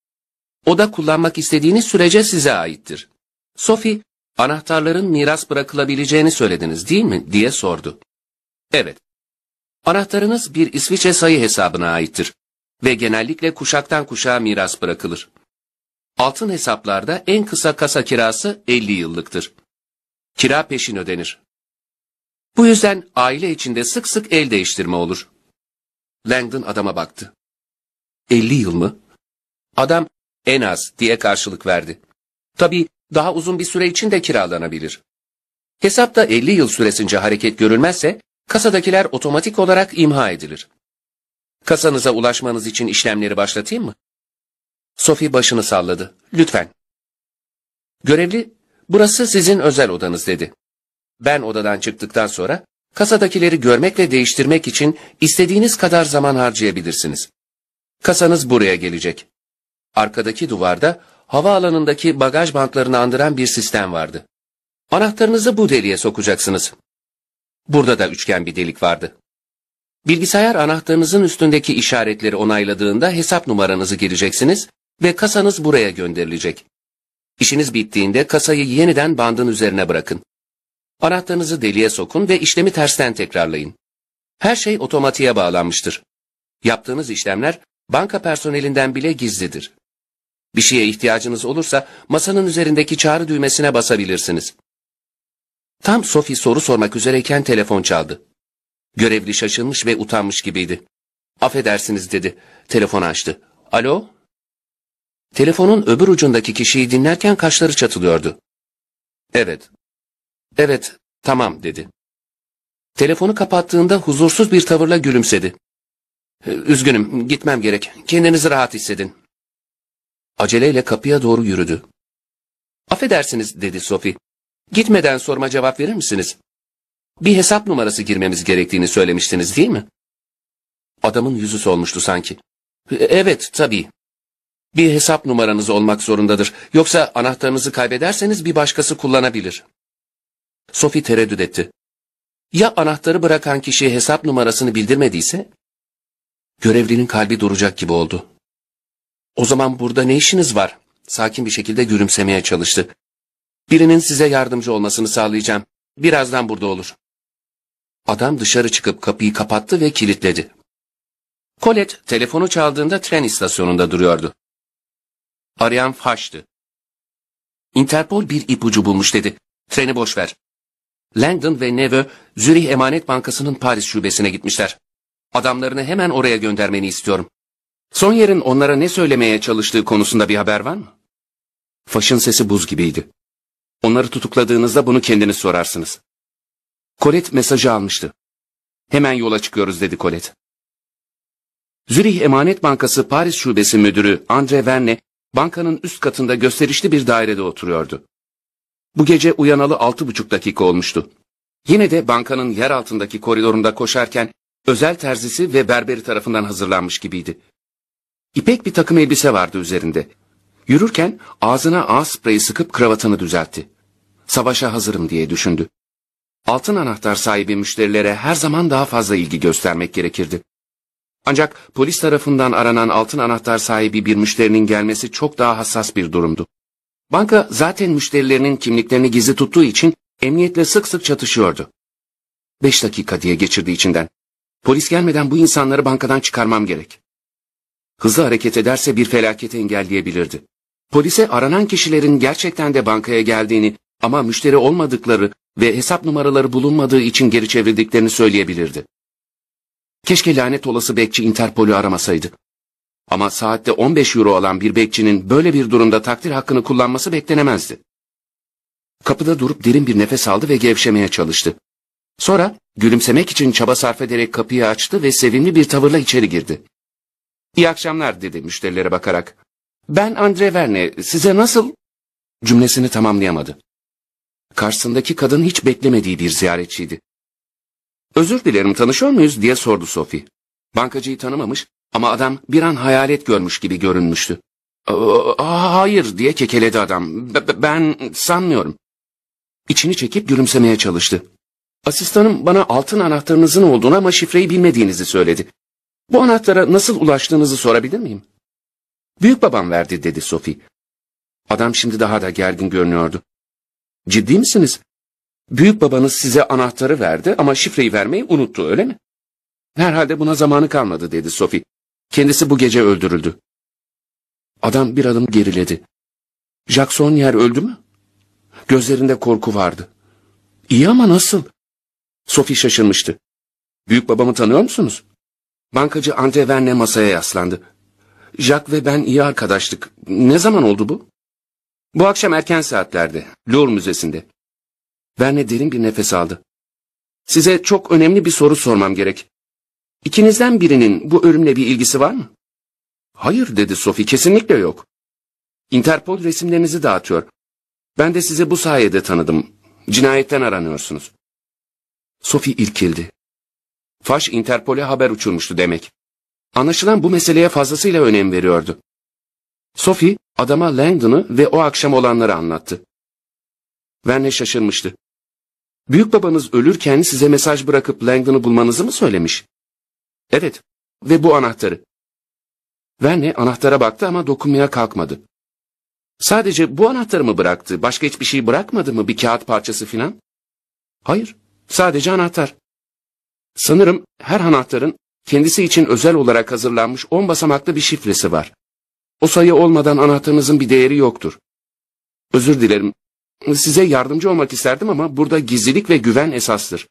"Oda kullanmak istediğiniz sürece size aittir." Sophie, "Anahtarların miras bırakılabileceğini söylediniz değil mi?" diye sordu. "Evet. Anahtarınız bir İsviçre sayı hesabına aittir ve genellikle kuşaktan kuşağa miras bırakılır. Altın hesaplarda en kısa kasa kirası 50 yıllıktır. Kira peşin ödenir. Bu yüzden aile içinde sık sık el değiştirme olur." Langdon adama baktı. 50 yıl mı? Adam "En az," diye karşılık verdi. "Tabii daha uzun bir süre için de kiralanabilir. Hesapta 50 yıl süresince hareket görülmezse kasadakiler otomatik olarak imha edilir. Kasanıza ulaşmanız için işlemleri başlatayım mı?" Sophie başını salladı. "Lütfen." Görevli, "Burası sizin özel odanız," dedi. "Ben odadan çıktıktan sonra kasadakileri görmek ve değiştirmek için istediğiniz kadar zaman harcayabilirsiniz. Kasanız buraya gelecek." Arkadaki duvarda havaalanındaki bagaj bantlarını andıran bir sistem vardı. Anahtarınızı bu deliğe sokacaksınız. Burada da üçgen bir delik vardı. Bilgisayar anahtarınızın üstündeki işaretleri onayladığında hesap numaranızı gireceksiniz ve kasanız buraya gönderilecek. İşiniz bittiğinde kasayı yeniden bandın üzerine bırakın. Anahtarınızı deliğe sokun ve işlemi tersten tekrarlayın. Her şey otomatiğe bağlanmıştır. Yaptığınız işlemler banka personelinden bile gizlidir. Bir şeye ihtiyacınız olursa masanın üzerindeki çağrı düğmesine basabilirsiniz. Tam Sophie soru sormak üzereyken telefon çaldı. Görevli şaşırmış ve utanmış gibiydi. "Affedersiniz," dedi. Telefonu açtı. "Alo?" Telefonun öbür ucundaki kişiyi dinlerken kaşları çatılıyordu. "Evet. Evet, tamam," dedi. Telefonu kapattığında huzursuz bir tavırla gülümsedi. "Üzgünüm, gitmem gerek. Kendinizi rahat hissedin." Aceleyle kapıya doğru yürüdü. "Affedersiniz," dedi Sophie. Gitmeden soruma cevap verir misiniz? Bir hesap numarası girmemiz gerektiğini söylemiştiniz değil mi? Adamın yüzü solmuştu sanki. Evet, tabii. Bir hesap numaranız olmak zorundadır. Yoksa anahtarınızı kaybederseniz bir başkası kullanabilir. Sophie tereddüt etti. Ya anahtarı bırakan kişi hesap numarasını bildirmediyse? Görevlinin kalbi duracak gibi oldu. O zaman burada ne işiniz var? Sakin bir şekilde gülümsemeye çalıştı. Birinin size yardımcı olmasını sağlayacağım. Birazdan burada olur. Adam dışarı çıkıp kapıyı kapattı ve kilitledi. Colette telefonu çaldığında tren istasyonunda duruyordu. Arayan Fash'tı. Interpol bir ipucu bulmuş dedi. Treni boş ver. Langdon ve Neveu, Zürih Emanet Bankası'nın Paris şubesine gitmişler. Adamlarını hemen oraya göndermeni istiyorum. Sonyer'in onlara ne söylemeye çalıştığı konusunda bir haber var mı? Fash'ın sesi buz gibiydi. Onları tutukladığınızda bunu kendiniz sorarsınız. Colette mesajı almıştı. Hemen yola çıkıyoruz dedi Colette. Zürih Emanet Bankası Paris Şubesi Müdürü Andre Verne, bankanın üst katında gösterişli bir dairede oturuyordu. Bu gece uyanalı 6,5 dakika olmuştu. Yine de bankanın yer altındaki koridorunda koşarken özel terzisi ve berberi tarafından hazırlanmış gibiydi. İpek bir takım elbise vardı üzerinde. Yürürken ağzına ağız spreyi sıkıp kravatını düzeltti. Savaşa hazırım diye düşündü. Altın anahtar sahibi müşterilere her zaman daha fazla ilgi göstermek gerekirdi. Ancak polis tarafından aranan altın anahtar sahibi bir müşterinin gelmesi çok daha hassas bir durumdu. Banka zaten müşterilerinin kimliklerini gizli tuttuğu için emniyetle sık sık çatışıyordu. 5 dakika diye geçirdi içinden. Polis gelmeden bu insanları bankadan çıkarmam gerek. Hızlı hareket ederse bir felaketi engelleyebilirdi. Polise aranan kişilerin gerçekten de bankaya geldiğini ama müşteri olmadıkları ve hesap numaraları bulunmadığı için geri çevrildiklerini söyleyebilirdi. Keşke lanet olası bekçi Interpol'ü aramasaydı. Ama saatte 15 euro alan bir bekçinin böyle bir durumda takdir hakkını kullanması beklenemezdi. Kapıda durup derin bir nefes aldı ve gevşemeye çalıştı. Sonra gülümsemek için çaba sarf ederek kapıyı açtı ve sevimli bir tavırla içeri girdi. "İyi akşamlar," dedi müşterilere bakarak. "Ben Andre Verne, size nasıl?" Cümlesini tamamlayamadı. Karşısındaki kadın hiç beklemediği bir ziyaretçiydi. "Özür dilerim, tanışıyor muyuz?" diye sordu Sophie. Bankacıyı tanımamış ama adam bir an hayalet görmüş gibi görünmüştü. Hayır," diye kekeledi adam. Ben sanmıyorum." İçini çekip gülümsemeye çalıştı. "Asistanım bana altın anahtarınızın olduğunu ama şifreyi bilmediğinizi söyledi. Bu anahtara nasıl ulaştığınızı sorabilir miyim?" "Büyük babam verdi," dedi Sophie. Adam şimdi daha da gergin görünüyordu. "Ciddi misiniz? Büyük babanız size anahtarı verdi ama şifreyi vermeyi unuttu, öyle mi?" "Herhalde buna zamanı kalmadı," dedi Sophie. "Kendisi bu gece öldürüldü." Adam bir adım geriledi. "Jacques Sonnier öldü mü?" Gözlerinde korku vardı. "İyi ama nasıl?" Sophie şaşırmıştı. "Büyük babamı tanıyor musunuz?" Bankacı Andre Verne masaya yaslandı. "Jacques ve ben iyi arkadaştık. Ne zaman oldu bu?" "Bu akşam erken saatlerde, Louvre Müzesi'nde." Verne derin bir nefes aldı. "Size çok önemli bir soru sormam gerek. İkinizden birinin bu ölümle bir ilgisi var mı?" "Hayır," dedi Sophie, "kesinlikle yok. Interpol resimlerinizi dağıtıyor. Ben de sizi bu sayede tanıdım. Cinayetten aranıyorsunuz." Sophie irkildi. Faş Interpol'e haber uçurmuştu demek. Anlaşılan bu meseleye fazlasıyla önem veriyordu. Sophie adama Langdon'ı ve o akşam olanları anlattı. Verne şaşırmıştı. "Büyük babanız ölürken size mesaj bırakıp Langdon'ı bulmanızı mı söylemiş?" "Evet, ve bu anahtarı." Verne anahtara baktı ama dokunmaya kalkmadı. "Sadece bu anahtarı mı bıraktı? Başka hiçbir şey bırakmadı mı? Bir kağıt parçası filan?" "Hayır, sadece anahtar." "Sanırım her anahtarın kendisi için özel olarak hazırlanmış 10 basamaklı bir şifresi var. O sayı olmadan anahtarınızın bir değeri yoktur. Özür dilerim. Size yardımcı olmak isterdim ama burada gizlilik ve güven esastır."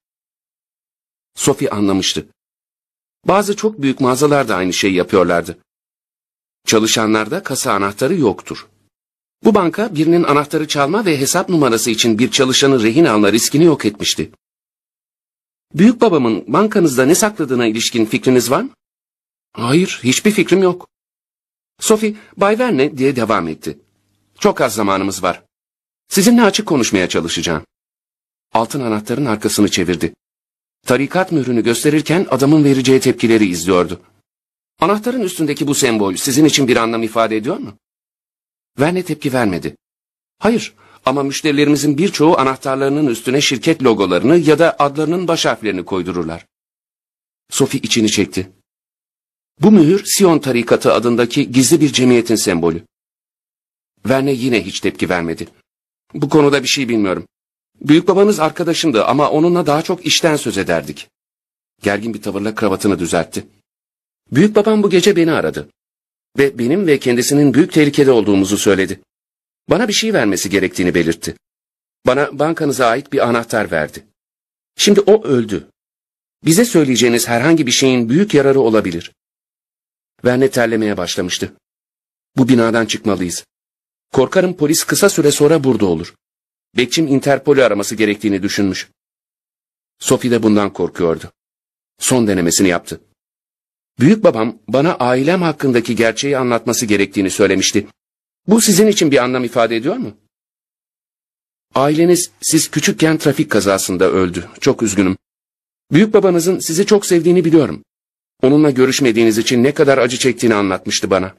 Sophie anlamıştı. Bazı çok büyük mağazalar da aynı şeyi yapıyorlardı. Çalışanlarda kasa anahtarı yoktur. Bu banka birinin anahtarı çalma ve hesap numarası için bir çalışanı rehin alma riskini yok etmişti. "Büyük babamın bankanızda ne sakladığına ilişkin fikriniz var mı?" "Hayır, hiçbir fikrim yok." Sophie, "Bay Verne," diye devam etti. "Çok az zamanımız var. Sizinle açık konuşmaya çalışacağım. Altın anahtarın arkasını çevirdi. Tarikat mührünü gösterirken adamın vereceği tepkileri izliyordu. Anahtarın üstündeki bu sembol sizin için bir anlam ifade ediyor mu? Verne tepki vermedi. Hayır, ama müşterilerimizin birçoğu anahtarlarının üstüne şirket logolarını ya da adlarının baş harflerini koydururlar. Sophie içini çekti. Bu mühür Sion Tarikatı adındaki gizli bir cemiyetin sembolü. Verne yine hiç tepki vermedi. Bu konuda bir şey bilmiyorum. Büyük babanız arkadaşımdı ama onunla daha çok işten söz ederdik. Gergin bir tavırla kravatını düzeltti. Büyük babam bu gece beni aradı. Ve benim ve kendisinin büyük tehlikede olduğumuzu söyledi. Bana bir şey vermesi gerektiğini belirtti. Bana bankanıza ait bir anahtar verdi. Şimdi o öldü. Bize söyleyeceğiniz herhangi bir şeyin büyük yararı olabilir. Verne terlemeye başlamıştı. Bu binadan çıkmalıyız. Korkarım polis kısa süre sonra burada olur. Bekçim Interpol'ü araması gerektiğini düşünmüş. Sophie de bundan korkuyordu. Son denemesini yaptı. Büyük babam bana ailem hakkındaki gerçeği anlatması gerektiğini söylemişti. Bu sizin için bir anlam ifade ediyor mu? Aileniz siz küçükken trafik kazasında öldü. Çok üzgünüm. Büyük babanızın sizi çok sevdiğini biliyorum. Onunla görüşmediğiniz için ne kadar acı çektiğini anlatmıştı bana.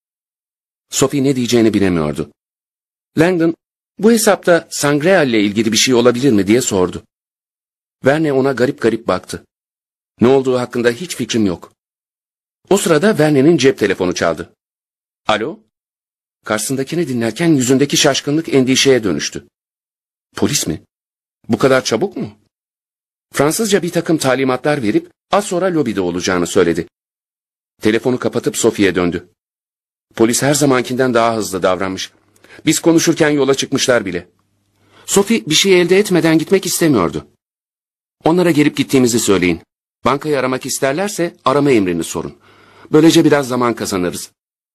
Sophie ne diyeceğini bilemiyordu. Langdon, bu hesapta Sangreal ile ilgili bir şey olabilir mi diye sordu. Verne ona garip garip baktı. Ne olduğu hakkında hiç fikrim yok. O sırada Verne'nin cep telefonu çaldı. Alo? Karşısındakini dinlerken yüzündeki şaşkınlık endişeye dönüştü. Polis mi? Bu kadar çabuk mu? Fransızca bir takım talimatlar verip az sonra lobide olacağını söyledi. Telefonu kapatıp Sophie'ye döndü. Polis her zamankinden daha hızlı davranmış. Biz konuşurken yola çıkmışlar bile. Sophie bir şey elde etmeden gitmek istemiyordu. Onlara gelip gittiğimizi söyleyin. Bankayı aramak isterlerse arama emrini sorun. Böylece biraz zaman kazanırız.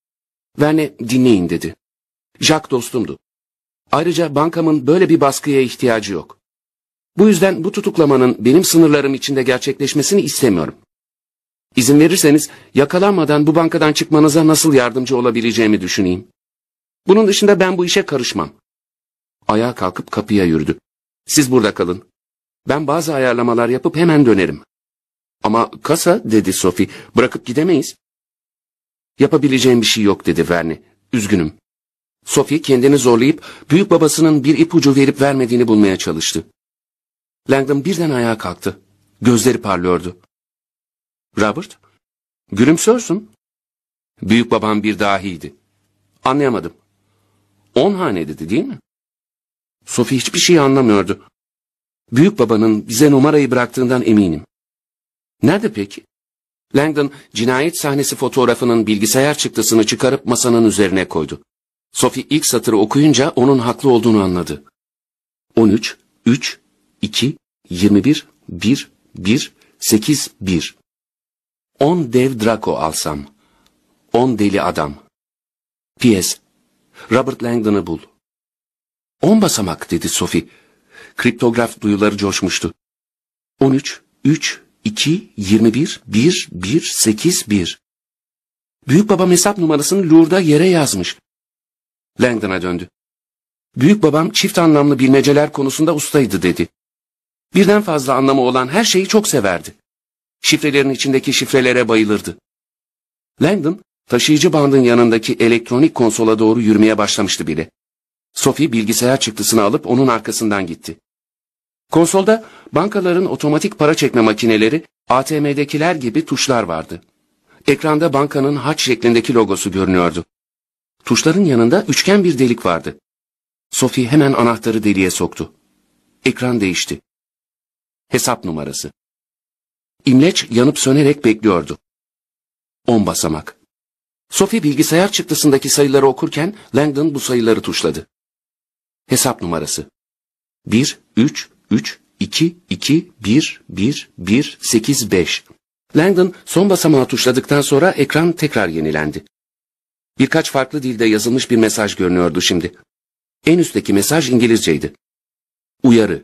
Verne dinleyin dedi. Jacques dostumdu. Ayrıca bankamın böyle bir baskıya ihtiyacı yok. Bu yüzden bu tutuklamanın benim sınırlarım içinde gerçekleşmesini istemiyorum. İzin verirseniz yakalanmadan bu bankadan çıkmanıza nasıl yardımcı olabileceğimi düşüneyim. Bunun dışında ben bu işe karışmam. Ayağa kalkıp kapıya yürüdü. Siz burada kalın. Ben bazı ayarlamalar yapıp hemen dönerim. Ama kasa dedi Sophie, bırakıp gidemeyiz. Yapabileceğim bir şey yok dedi Verne. Üzgünüm. Sophie kendini zorlayıp büyük babasının bir ipucu verip vermediğini bulmaya çalıştı. Langdon birden ayağa kalktı. Gözleri parlıyordu. Robert, gülümsüyorsun. Büyük babam bir dahiydi. Anlayamadım. 10 hane dedi değil mi? Sophie hiçbir şey anlamıyordu. Büyük babanın bize numarayı bıraktığından eminim. Nerede peki? Langdon cinayet sahnesi fotoğrafının bilgisayar çıktısını çıkarıp masanın üzerine koydu. Sophie ilk satırı okuyunca onun haklı olduğunu anladı. 13, 3, 2, 21, 1, 1, 8, 1. 10 dev Draco alsam. 10 deli adam. P.S. Robert Langdon'ı bul. 10 basamak dedi Sophie. Kriptograf duyuları coşmuştu. 13, 3, 2, 21, 1, 1, 8, 1. Büyük babam hesap numarasını Lourdes'da yere yazmış. Langdon'a döndü. Büyük babam çift anlamlı bilmeceler konusunda ustaydı dedi. Birden fazla anlamı olan her şeyi çok severdi. Şifrelerin içindeki şifrelere bayılırdı. Langdon, taşıyıcı bandın yanındaki elektronik konsola doğru yürümeye başlamıştı bile. Sophie bilgisayar çıktısını alıp onun arkasından gitti. Konsolda bankaların otomatik para çekme makineleri, ATM'dekiler gibi tuşlar vardı. Ekranda bankanın haç şeklindeki logosu görünüyordu. Tuşların yanında üçgen bir delik vardı. Sophie hemen anahtarı deliğe soktu. Ekran değişti. Hesap numarası. İmleç yanıp sönerek bekliyordu. 10 basamak. Sophie bilgisayar çıktısındaki sayıları okurken Langdon bu sayıları tuşladı. Hesap numarası. 1, 3, 3, 2, 2, 1, 1, 1, 8, 5. Langdon son basamağı tuşladıktan sonra ekran tekrar yenilendi. Birkaç farklı dilde yazılmış bir mesaj görünüyordu şimdi. En üstteki mesaj İngilizceydi. Uyarı.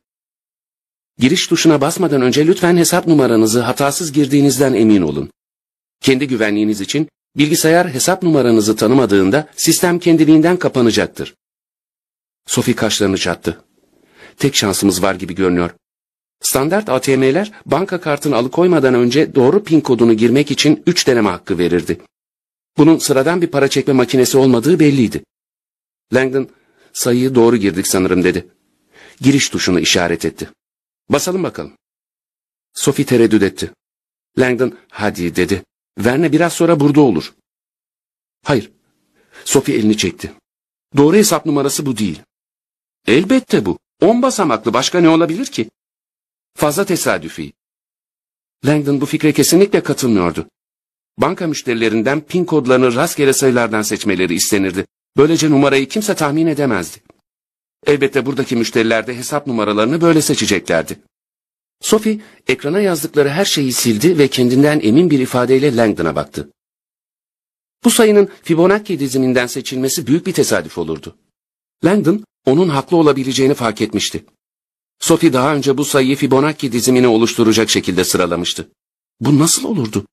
Giriş tuşuna basmadan önce lütfen hesap numaranızı hatasız girdiğinizden emin olun. Kendi güvenliğiniz için bilgisayar hesap numaranızı tanımadığında sistem kendiliğinden kapanacaktır. Sophie kaşlarını çattı. Tek şansımız var gibi görünüyor. Standart ATM'ler banka kartını alıkoymadan önce doğru PIN kodunu girmek için 3 deneme hakkı verirdi. Bunun sıradan bir para çekme makinesi olmadığı belliydi. Langdon, sayıyı doğru girdik sanırım dedi. Giriş tuşunu işaret etti. Basalım bakalım. Sophie tereddüt etti. Langdon, hadi dedi. Verne biraz sonra burada olur. Hayır. Sophie elini çekti. Doğru hesap numarası bu değil. Elbette bu. 10 basamaklı, başka ne olabilir ki? Fazla tesadüfi. Langdon bu fikre kesinlikle katılmıyordu. Banka müşterilerinden PIN kodlarını rastgele sayılardan seçmeleri istenirdi. Böylece numarayı kimse tahmin edemezdi. Elbette buradaki müşteriler de hesap numaralarını böyle seçeceklerdi. Sophie ekrana yazdıkları her şeyi sildi ve kendinden emin bir ifadeyle Langdon'a baktı. Bu sayının Fibonacci diziminden seçilmesi büyük bir tesadüf olurdu. Langdon onun haklı olabileceğini fark etmişti. Sophie daha önce bu sayıyı Fibonacci dizimini oluşturacak şekilde sıralamıştı. Bu nasıl olurdu?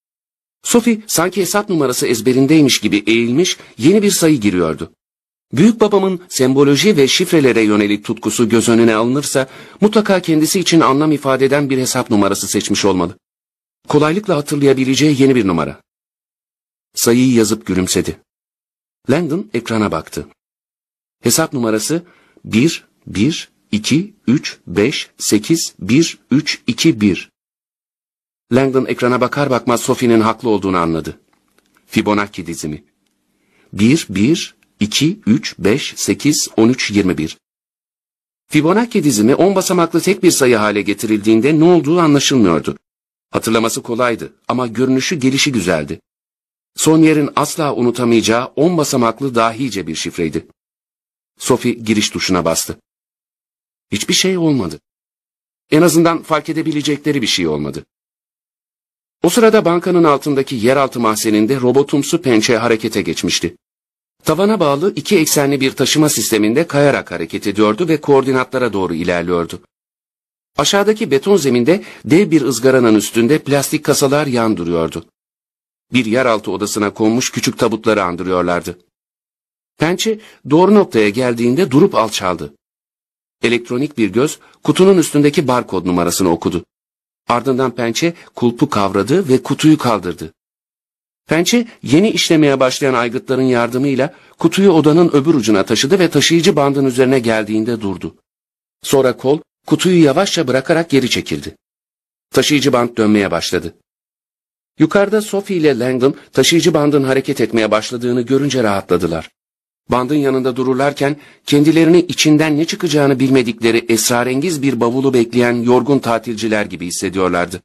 Sophie sanki hesap numarası ezberindeymiş gibi eğilmiş yeni bir sayı giriyordu. Büyük babamın semboloji ve şifrelere yönelik tutkusu göz önüne alınırsa mutlaka kendisi için anlam ifade eden bir hesap numarası seçmiş olmalı. Kolaylıkla hatırlayabileceği yeni bir numara. Sayıyı yazıp gülümsedi. Langdon ekrana baktı. Hesap numarası 1, 1, 2, 3, 5, 8, 1, 3, 2, 1. Langdon ekrana bakar bakmaz Sophie'nin haklı olduğunu anladı. Fibonacci dizimi. 1, 1, 2, 3, 5, 8, 13, 21. Fibonacci dizimi 10 basamaklı tek bir sayı hale getirildiğinde ne olduğu anlaşılmıyordu. Hatırlaması kolaydı ama görünüşü gelişi güzeldi. Sonnier'in asla unutamayacağı 10 basamaklı dahice bir şifreydi. Sophie giriş tuşuna bastı. Hiçbir şey olmadı. En azından fark edebilecekleri bir şey olmadı. O sırada bankanın altındaki yeraltı mahzeninde robotumsu pençe harekete geçmişti. Tavana bağlı 2 eksenli bir taşıma sisteminde kayarak hareket ediyordu ve koordinatlara doğru ilerliyordu. Aşağıdaki beton zeminde dev bir ızgaranın üstünde plastik kasalar yan duruyordu. Bir yeraltı odasına konmuş küçük tabutları andırıyorlardı. Pençe doğru noktaya geldiğinde durup alçaldı. Elektronik bir göz kutunun üstündeki barkod numarasını okudu. Ardından pençe kulpu kavradı ve kutuyu kaldırdı. Pençe yeni işlemeye başlayan aygıtların yardımıyla kutuyu odanın öbür ucuna taşıdı ve taşıyıcı bandın üzerine geldiğinde durdu. Sonra kol kutuyu yavaşça bırakarak geri çekildi. Taşıyıcı band dönmeye başladı. Yukarıda Sophie ile Langdon taşıyıcı bandın hareket etmeye başladığını görünce rahatladılar. Bandın yanında dururlarken kendilerini içinden ne çıkacağını bilmedikleri esrarengiz bir bavulu bekleyen yorgun tatilciler gibi hissediyorlardı.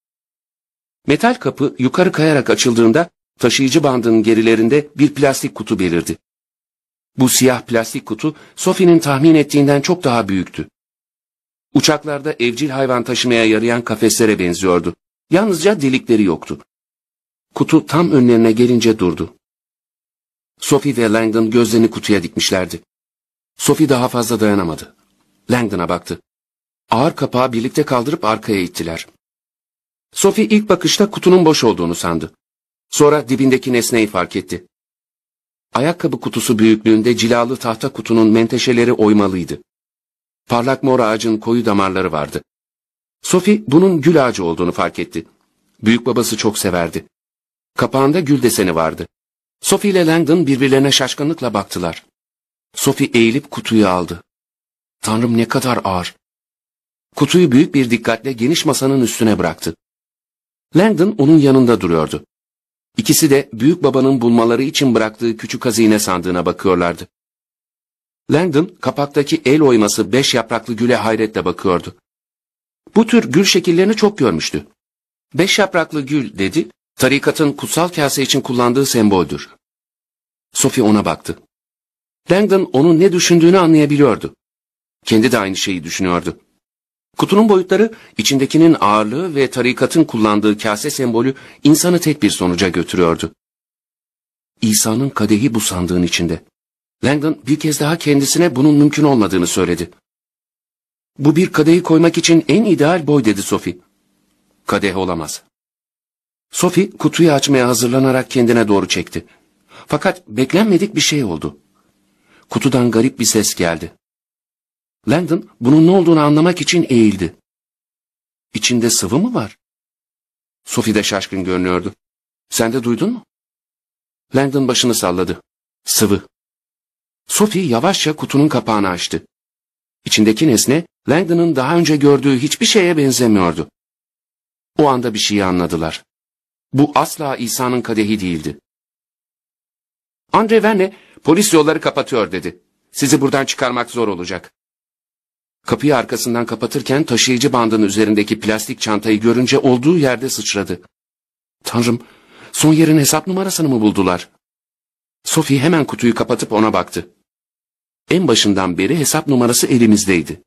Metal kapı yukarı kayarak açıldığında taşıyıcı bandın gerilerinde bir plastik kutu belirdi. Bu siyah plastik kutu Sophie'nin tahmin ettiğinden çok daha büyüktü. Uçaklarda evcil hayvan taşımaya yarayan kafeslere benziyordu. Yalnızca delikleri yoktu. Kutu tam önlerine gelince durdu. Sophie ve Langdon gözlerini kutuya dikmişlerdi. Sophie daha fazla dayanamadı. Langdon'a baktı. Ağır kapağı birlikte kaldırıp arkaya ittiler. Sophie ilk bakışta kutunun boş olduğunu sandı. Sonra dibindeki nesneyi fark etti. Ayakkabı kutusu büyüklüğünde cilalı tahta kutunun menteşeleri oymalıydı. Parlak mor ağacın koyu damarları vardı. Sophie bunun gül ağacı olduğunu fark etti. Büyük babası çok severdi. Kapağında gül deseni vardı. Sophie ile Langdon birbirlerine şaşkınlıkla baktılar. Sophie eğilip kutuyu aldı. Tanrım ne kadar ağır. Kutuyu büyük bir dikkatle geniş masanın üstüne bıraktı. Langdon onun yanında duruyordu. İkisi de büyük babanın bulmaları için bıraktığı küçük hazine sandığına bakıyorlardı. Langdon kapaktaki el oyması 5 yapraklı güle hayretle bakıyordu. Bu tür gül şekillerini çok görmüştü. 5 yapraklı gül dedi, tarikatın kutsal kase için kullandığı semboldür. Sophie ona baktı. Langdon onun ne düşündüğünü anlayabiliyordu. Kendi de aynı şeyi düşünüyordu. Kutunun boyutları, içindekinin ağırlığı ve tarikatın kullandığı kase sembolü insanı tek bir sonuca götürüyordu. İsa'nın kadehi bu sandığın içinde. Langdon bir kez daha kendisine bunun mümkün olmadığını söyledi. Bu bir kadehi koymak için en ideal boy dedi Sophie. Kadeh olamaz. Sophie kutuyu açmaya hazırlanarak kendine doğru çekti. Fakat beklenmedik bir şey oldu. kutudan garip bir ses geldi. Langdon bunun ne olduğunu anlamak için eğildi. İçinde sıvı mı var? Sophie de şaşkın görünüyordu. Sen de duydun mu? Langdon başını salladı. Sıvı. Sophie yavaşça kutunun kapağını açtı. İçindeki nesne Langdon'ın daha önce gördüğü hiçbir şeye benzemiyordu. O anda bir şeyi anladılar. Bu asla İsa'nın kadehi değildi. Andre Verne, polis yolları kapatıyor dedi. Sizi buradan çıkarmak zor olacak. Kapıyı arkasından kapatırken taşıyıcı bandın üzerindeki plastik çantayı görünce olduğu yerde sıçradı. Tanrım, son yerin hesap numarasını mı buldular? Sophie hemen kutuyu kapatıp ona baktı. En başından beri hesap numarası elimizdeydi.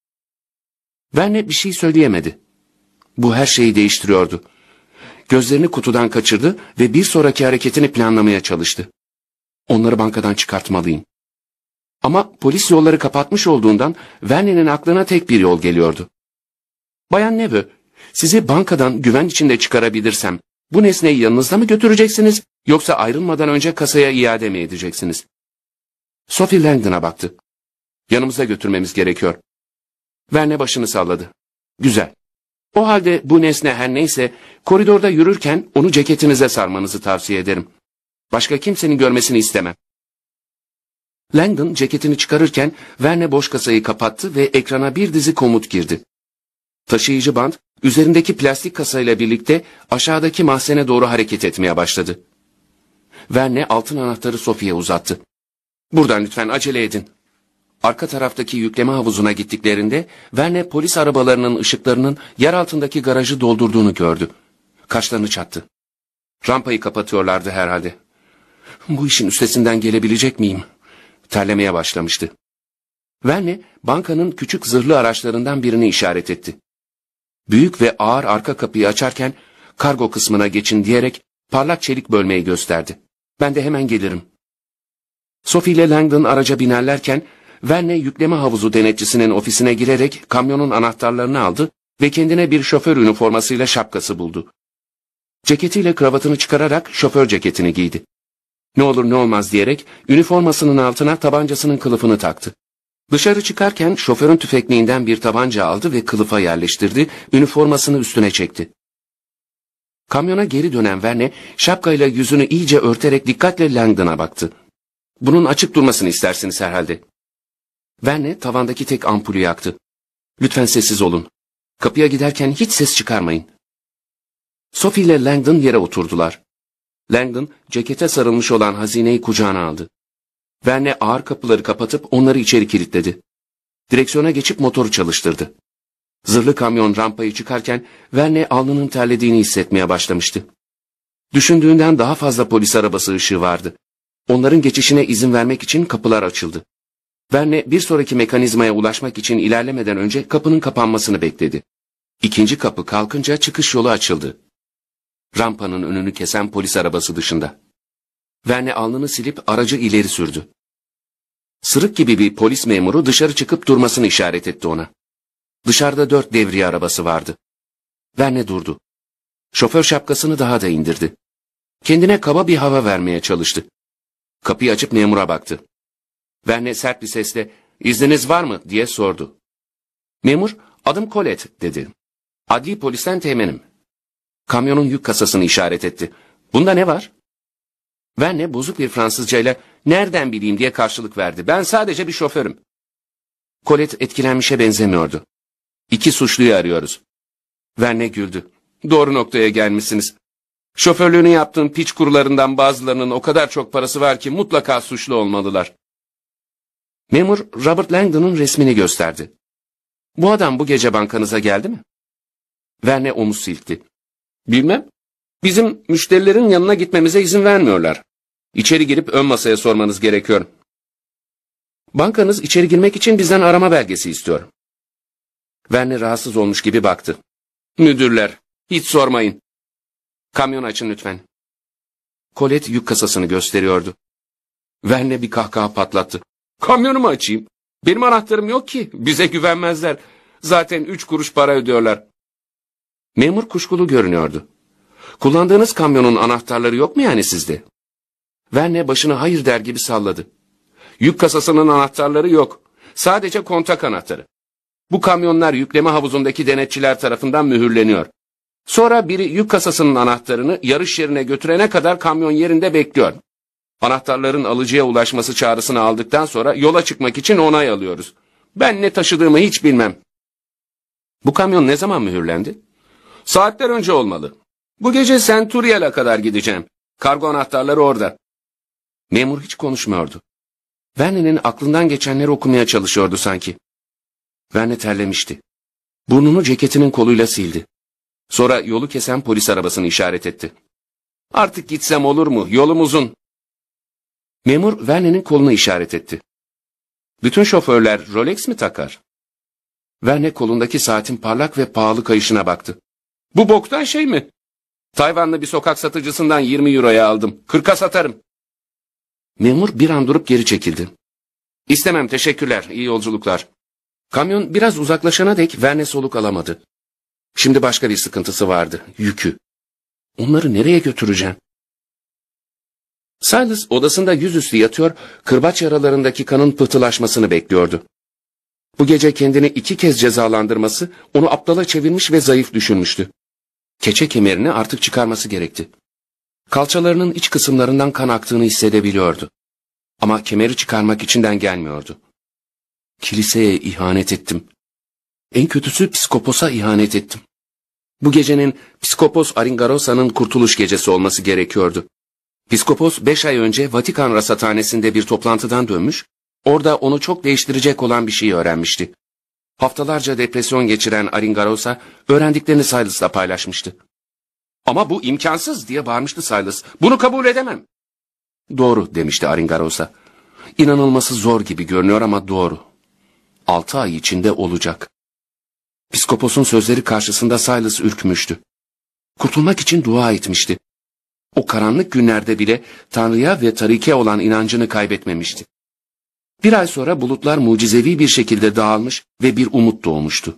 Verne bir şey söyleyemedi. Bu her şeyi değiştiriyordu. Gözlerini kutudan kaçırdı ve bir sonraki hareketini planlamaya çalıştı. Onları bankadan çıkartmalıyım. Ama polis yolları kapatmış olduğundan Verne'nin aklına tek bir yol geliyordu. Bayan Neveu, sizi bankadan güven içinde çıkarabilirsem bu nesneyi yanınızda mı götüreceksiniz yoksa ayrılmadan önce kasaya iade mi edeceksiniz? Sophie Langdon'a baktı. Yanımıza götürmemiz gerekiyor. Verne başını salladı. Güzel. O halde bu nesne her neyse koridorda yürürken onu ceketinize sarmanızı tavsiye ederim. Başka kimsenin görmesini istemem. Langdon ceketini çıkarırken Verne boş kasayı kapattı ve ekrana bir dizi komut girdi. Taşıyıcı bant üzerindeki plastik kasayla birlikte aşağıdaki mahzene doğru hareket etmeye başladı. Verne altın anahtarı Sophie'ye uzattı. Buradan lütfen acele edin. Arka taraftaki yükleme havuzuna gittiklerinde Verne polis arabalarının ışıklarının yer altındaki garajı doldurduğunu gördü. Kaşlarını çattı. Rampayı kapatıyorlardı herhalde. Bu işin üstesinden gelebilecek miyim? Terlemeye başlamıştı. Verne bankanın küçük zırhlı araçlarından birini işaret etti. Büyük ve ağır arka kapıyı açarken kargo kısmına geçin diyerek parlak çelik bölmeyi gösterdi. Ben de hemen gelirim. Sophie ile Langdon araca binerlerken Verne yükleme havuzu denetçisinin ofisine girerek kamyonun anahtarlarını aldı ve kendine bir şoför üniformasıyla şapkası buldu. Ceketiyle kravatını çıkararak şoför ceketini giydi. Ne olur ne olmaz diyerek üniformasının altına tabancasının kılıfını taktı. Dışarı çıkarken şoförün tüfekliğinden bir tabanca aldı ve kılıfa yerleştirdi, üniformasını üstüne çekti. Kamyona geri dönen Verne şapkayla yüzünü iyice örterek dikkatle Langdon'a baktı. Bunun açık durmasını istersiniz herhalde. Verne tavandaki tek ampulü yaktı. Lütfen sessiz olun. Kapıya giderken hiç ses çıkarmayın. Sophie ile Langdon yere oturdular. Langdon cekete sarılmış olan hazineyi kucağına aldı. Verne ağır kapıları kapatıp onları içeri kilitledi. Direksiyona geçip motoru çalıştırdı. Zırhlı kamyon rampayı çıkarken Verne alnının terlediğini hissetmeye başlamıştı. Düşündüğünden daha fazla polis arabası ışığı vardı. Onların geçişine izin vermek için kapılar açıldı. Verne bir sonraki mekanizmaya ulaşmak için ilerlemeden önce kapının kapanmasını bekledi. İkinci kapı kalkınca çıkış yolu açıldı. Rampanın önünü kesen polis arabası dışında. Verne alnını silip aracı ileri sürdü. Sırık gibi bir polis memuru dışarı çıkıp durmasını işaret etti ona. Dışarıda 4 devriye arabası vardı. Verne durdu. Şoför şapkasını daha da indirdi. Kendine kaba bir hava vermeye çalıştı. Kapıyı açıp memura baktı. Verne sert bir sesle "İzniniz var mı?" diye sordu. Memur "Adım Colette" dedi. "Adli polisten teğmenim." Kamyonun yük kasasını işaret etti. "Bunda ne var?" Verne bozuk bir Fransızcayla "Nereden bileyim?" diye karşılık verdi. "Ben sadece bir şoförüm." Colette etkilenmişe benzemiyordu. "2 suçluyu arıyoruz." Verne güldü. "Doğru noktaya gelmişsiniz. Şoförlüğünü yaptığım piç kurularından bazılarının o kadar çok parası var ki mutlaka suçlu olmalılar." Memur Robert Langdon'un resmini gösterdi. "Bu adam bu gece bankanıza geldi mi?" Verne omuz silkti. "Bilmem. Bizim müşterilerin yanına gitmemize izin vermiyorlar. İçeri girip ön masaya sormanız gerekiyor." "Bankanız içeri girmek için bizden arama belgesi istiyor." Verne rahatsız olmuş gibi baktı. "Müdürler, hiç sormayın. Kamyon açın lütfen." Colette yük kasasını gösteriyordu. Verne bir kahkaha patlattı. "Kamyonu mu açayım? Benim anahtarım yok ki. Bize güvenmezler. Zaten 3 kuruş para ödüyorlar." Memur kuşkulu görünüyordu. "Kullandığınız kamyonun anahtarları yok mu yani sizde?" Verne başını hayır der gibi salladı. Yük kasasının anahtarları yok. Sadece kontak anahtarı. Bu kamyonlar yükleme havuzundaki denetçiler tarafından mühürleniyor. Sonra biri yük kasasının anahtarını yarış yerine götürene kadar kamyon yerinde bekliyor. Anahtarların alıcıya ulaşması çağrısını aldıktan sonra yola çıkmak için onay alıyoruz. Ben ne taşıdığımı hiç bilmem. Bu kamyon ne zaman mühürlendi? Saatler önce olmalı. Bu gece Centurial'a kadar gideceğim. Kargo anahtarları orada. Memur hiç konuşmuyordu. Verne'nin aklından geçenleri okumaya çalışıyordu sanki. Verne terlemişti. Burnunu ceketinin koluyla sildi. Sonra yolu kesen polis arabasını işaret etti. Artık gitsem olur mu? Yolum uzun. Memur Verne'nin kolunu işaret etti. Bütün şoförler Rolex mi takar? Verne kolundaki saatin parlak ve pahalı kayışına baktı. Bu boktan şey mi? Tayvanlı bir sokak satıcısından 20 euroya aldım. 40'a satarım. Memur bir an durup geri çekildi. İstemem, teşekkürler, iyi yolculuklar. Kamyon biraz uzaklaşana dek Verne soluk alamadı. Şimdi başka bir sıkıntısı vardı, yükü. Onları nereye götüreceğim? Silas odasında yüzüstü yatıyor, kırbaç yaralarındaki kanın pıhtılaşmasını bekliyordu. Bu gece kendini 2 kez cezalandırması onu aptala çevirmiş ve zayıf düşürmüştü. Keçe kemerini artık çıkarması gerekti. Kalçalarının iç kısımlarından kan aktığını hissedebiliyordu. Ama kemeri çıkarmak içinden gelmiyordu. Kiliseye ihanet ettim. En kötüsü psikoposa ihanet ettim. Bu gecenin Psikopos Aringarosa'nın kurtuluş gecesi olması gerekiyordu. Psikopos 5 ay önce Vatikan rasathanesinde bir toplantıdan dönmüş, orada onu çok değiştirecek olan bir şey öğrenmişti. Haftalarca depresyon geçiren Aringarosa öğrendiklerini Silas'la paylaşmıştı. Ama bu imkansız diye bağırmıştı Silas. Bunu kabul edemem. Doğru demişti Aringarosa. İnanılması zor gibi görünüyor ama doğru. 6 ay içinde olacak. Psikopos'un sözleri karşısında Silas ürkmüştü. Kurtulmak için dua etmişti. O karanlık günlerde bile Tanrı'ya ve tarike olan inancını kaybetmemişti. Bir ay sonra bulutlar mucizevi bir şekilde dağılmış ve bir umut doğmuştu.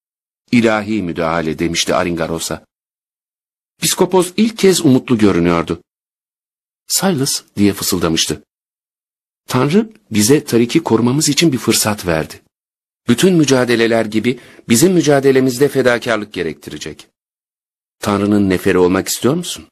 İlahi müdahale demişti Aringarosa. Psikopos ilk kez umutlu görünüyordu. Silas diye fısıldamıştı. Tanrı bize tariki korumamız için bir fırsat verdi. Bütün mücadeleler gibi bizim mücadelemizde fedakarlık gerektirecek. Tanrı'nın neferi olmak istiyor musun?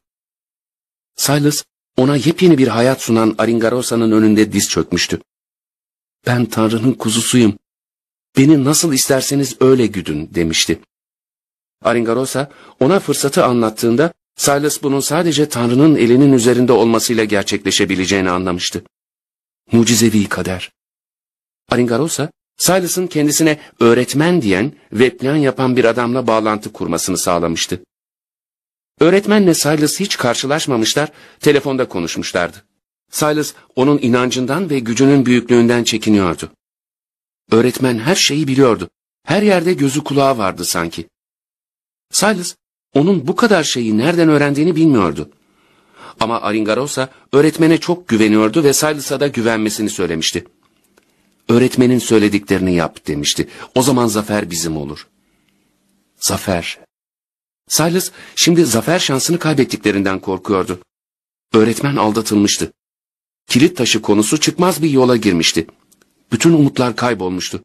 Silas ona yepyeni bir hayat sunan Aringarosa'nın önünde diz çökmüştü. Ben Tanrı'nın kuzusuyum. Beni nasıl isterseniz öyle güdün demişti. Aringarosa ona fırsatı anlattığında Silas bunun sadece Tanrı'nın elinin üzerinde olmasıyla gerçekleşebileceğini anlamıştı. Mucizevi kader. Aringarosa, Silas'ın kendisine öğretmen diyen ve plan yapan bir adamla bağlantı kurmasını sağlamıştı. Öğretmenle Silas hiç karşılaşmamışlar, telefonda konuşmuşlardı. Silas onun inancından ve gücünün büyüklüğünden çekiniyordu. Öğretmen her şeyi biliyordu. Her yerde gözü kulağı vardı sanki. Silas, onun bu kadar şeyi nereden öğrendiğini bilmiyordu. Ama Aringarosa öğretmene çok güveniyordu ve Silas'a da güvenmesini söylemişti. Öğretmenin söylediklerini yap demişti. O zaman zafer bizim olur. Zafer. Silas şimdi zafer şansını kaybettiklerinden korkuyordu. Öğretmen aldatılmıştı. Kilit taşı konusu çıkmaz bir yola girmişti. Bütün umutlar kaybolmuştu.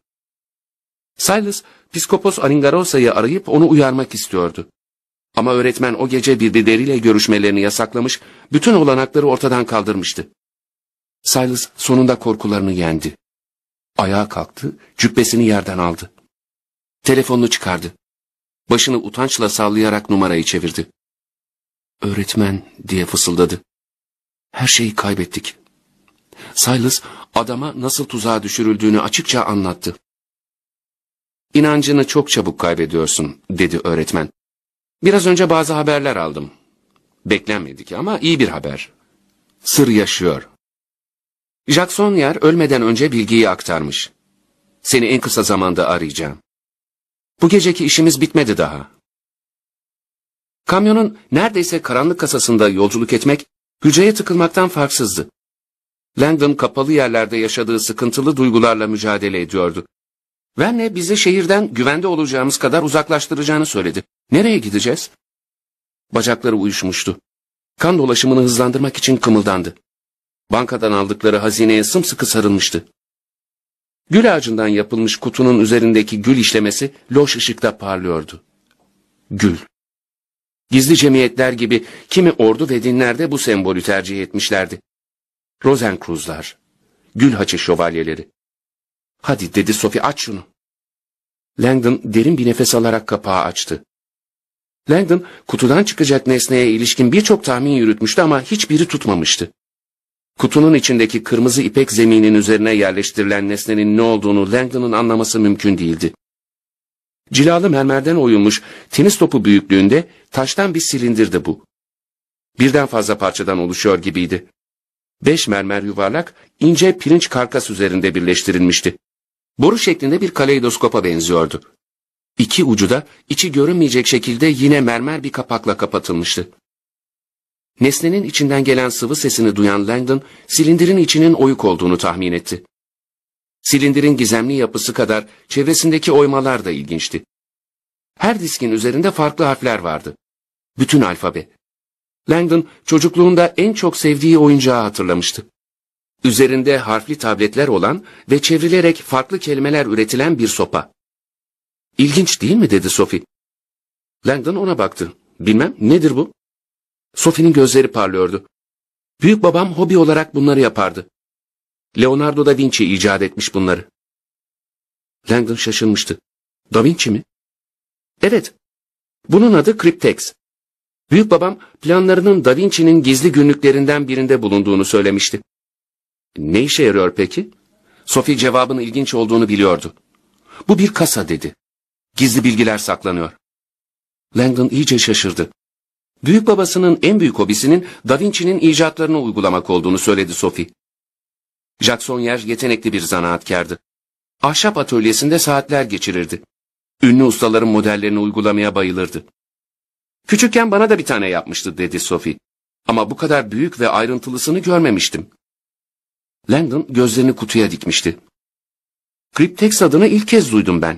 Silas, Psikopos Aringarosa'yı arayıp onu uyarmak istiyordu. Ama öğretmen o gece birbirleriyle görüşmelerini yasaklamış, bütün olanakları ortadan kaldırmıştı. Silas sonunda korkularını yendi. Ayağa kalktı, cübbesini yerden aldı. Telefonunu çıkardı. Başını utançla sallayarak numarayı çevirdi. Öğretmen diye fısıldadı. Her şeyi kaybettik. Silas adama nasıl tuzağa düşürüldüğünü açıkça anlattı. İnancını çok çabuk kaybediyorsun dedi öğretmen. Biraz önce bazı haberler aldım. Beklenmedik ama iyi bir haber. Sır yaşıyor. Jackson Yer ölmeden önce bilgiyi aktarmış. Seni en kısa zamanda arayacağım. Bu geceki işimiz bitmedi daha. Kamyonun neredeyse karanlık kasasında yolculuk etmek, hücreye tıkılmaktan farksızdı. Langdon kapalı yerlerde yaşadığı sıkıntılı duygularla mücadele ediyordu. Verne bizi şehirden güvende olacağımız kadar uzaklaştıracağını söyledi. Nereye gideceğiz? Bacakları uyuşmuştu. Kan dolaşımını hızlandırmak için kımıldandı. Bankadan aldıkları hazineye sımsıkı sarılmıştı. Gül ağacından yapılmış kutunun üzerindeki gül işlemesi loş ışıkta parlıyordu. Gül. Gizli cemiyetler gibi kimi ordu ve dinlerde bu sembolü tercih etmişlerdi. Rozenkruzlar, gül haçı şövalyeleri. Hadi dedi Sophie, aç şunu. Langdon derin bir nefes alarak kapağı açtı. Langdon kutudan çıkacak nesneye ilişkin birçok tahmin yürütmüştü ama hiçbiri tutmamıştı. Kutunun içindeki kırmızı ipek zeminin üzerine yerleştirilen nesnenin ne olduğunu Langdon'un anlaması mümkün değildi. Cilalı mermerden oyulmuş tenis topu büyüklüğünde taştan bir silindirdi bu. Birden fazla parçadan oluşuyor gibiydi. 5 mermer yuvarlak, ince pirinç karkas üzerinde birleştirilmişti. Boru şeklinde bir kaleidoskopa benziyordu. İki ucu da içi görünmeyecek şekilde yine mermer bir kapakla kapatılmıştı. Nesnenin içinden gelen sıvı sesini duyan Langdon, silindirin içinin oyuk olduğunu tahmin etti. Silindirin gizemli yapısı kadar çevresindeki oymalar da ilginçti. Her diskin üzerinde farklı harfler vardı. Bütün alfabe. Langdon çocukluğunda en çok sevdiği oyuncağı hatırlamıştı. Üzerinde harfli tabletler olan ve çevrilerek farklı kelimeler üretilen bir sopa. İlginç değil mi dedi Sophie. Langdon ona baktı. Bilmem, nedir bu? Sophie'nin gözleri parlıyordu. Büyük babam hobi olarak bunları yapardı. Leonardo da Vinci icat etmiş bunları. Langdon şaşırmıştı. Da Vinci mi? Evet. Bunun adı Cryptex. Büyük babam planlarının Da Vinci'nin gizli günlüklerinden birinde bulunduğunu söylemişti. Ne işe yarıyor peki? Sophie cevabın ilginç olduğunu biliyordu. Bu bir kasa dedi. Gizli bilgiler saklanıyor. Langdon iyice şaşırdı. Büyük babasının en büyük hobisinin Da Vinci'nin icatlarını uygulamak olduğunu söyledi Sophie. Jacques Sonnier yetenekli bir zanaatkardı. Ahşap atölyesinde saatler geçirirdi. Ünlü ustaların modellerini uygulamaya bayılırdı. Küçükken bana da bir tane yapmıştı dedi Sophie. Ama bu kadar büyük ve ayrıntılısını görmemiştim. Langdon gözlerini kutuya dikmişti. Cryptex adını ilk kez duydum ben.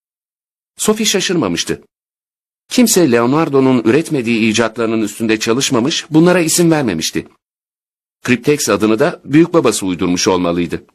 Sophie şaşırmamıştı. Kimse Leonardo'nun üretmediği icatlarının üstünde çalışmamış, bunlara isim vermemişti. Cryptex adını da büyük babası uydurmuş olmalıydı.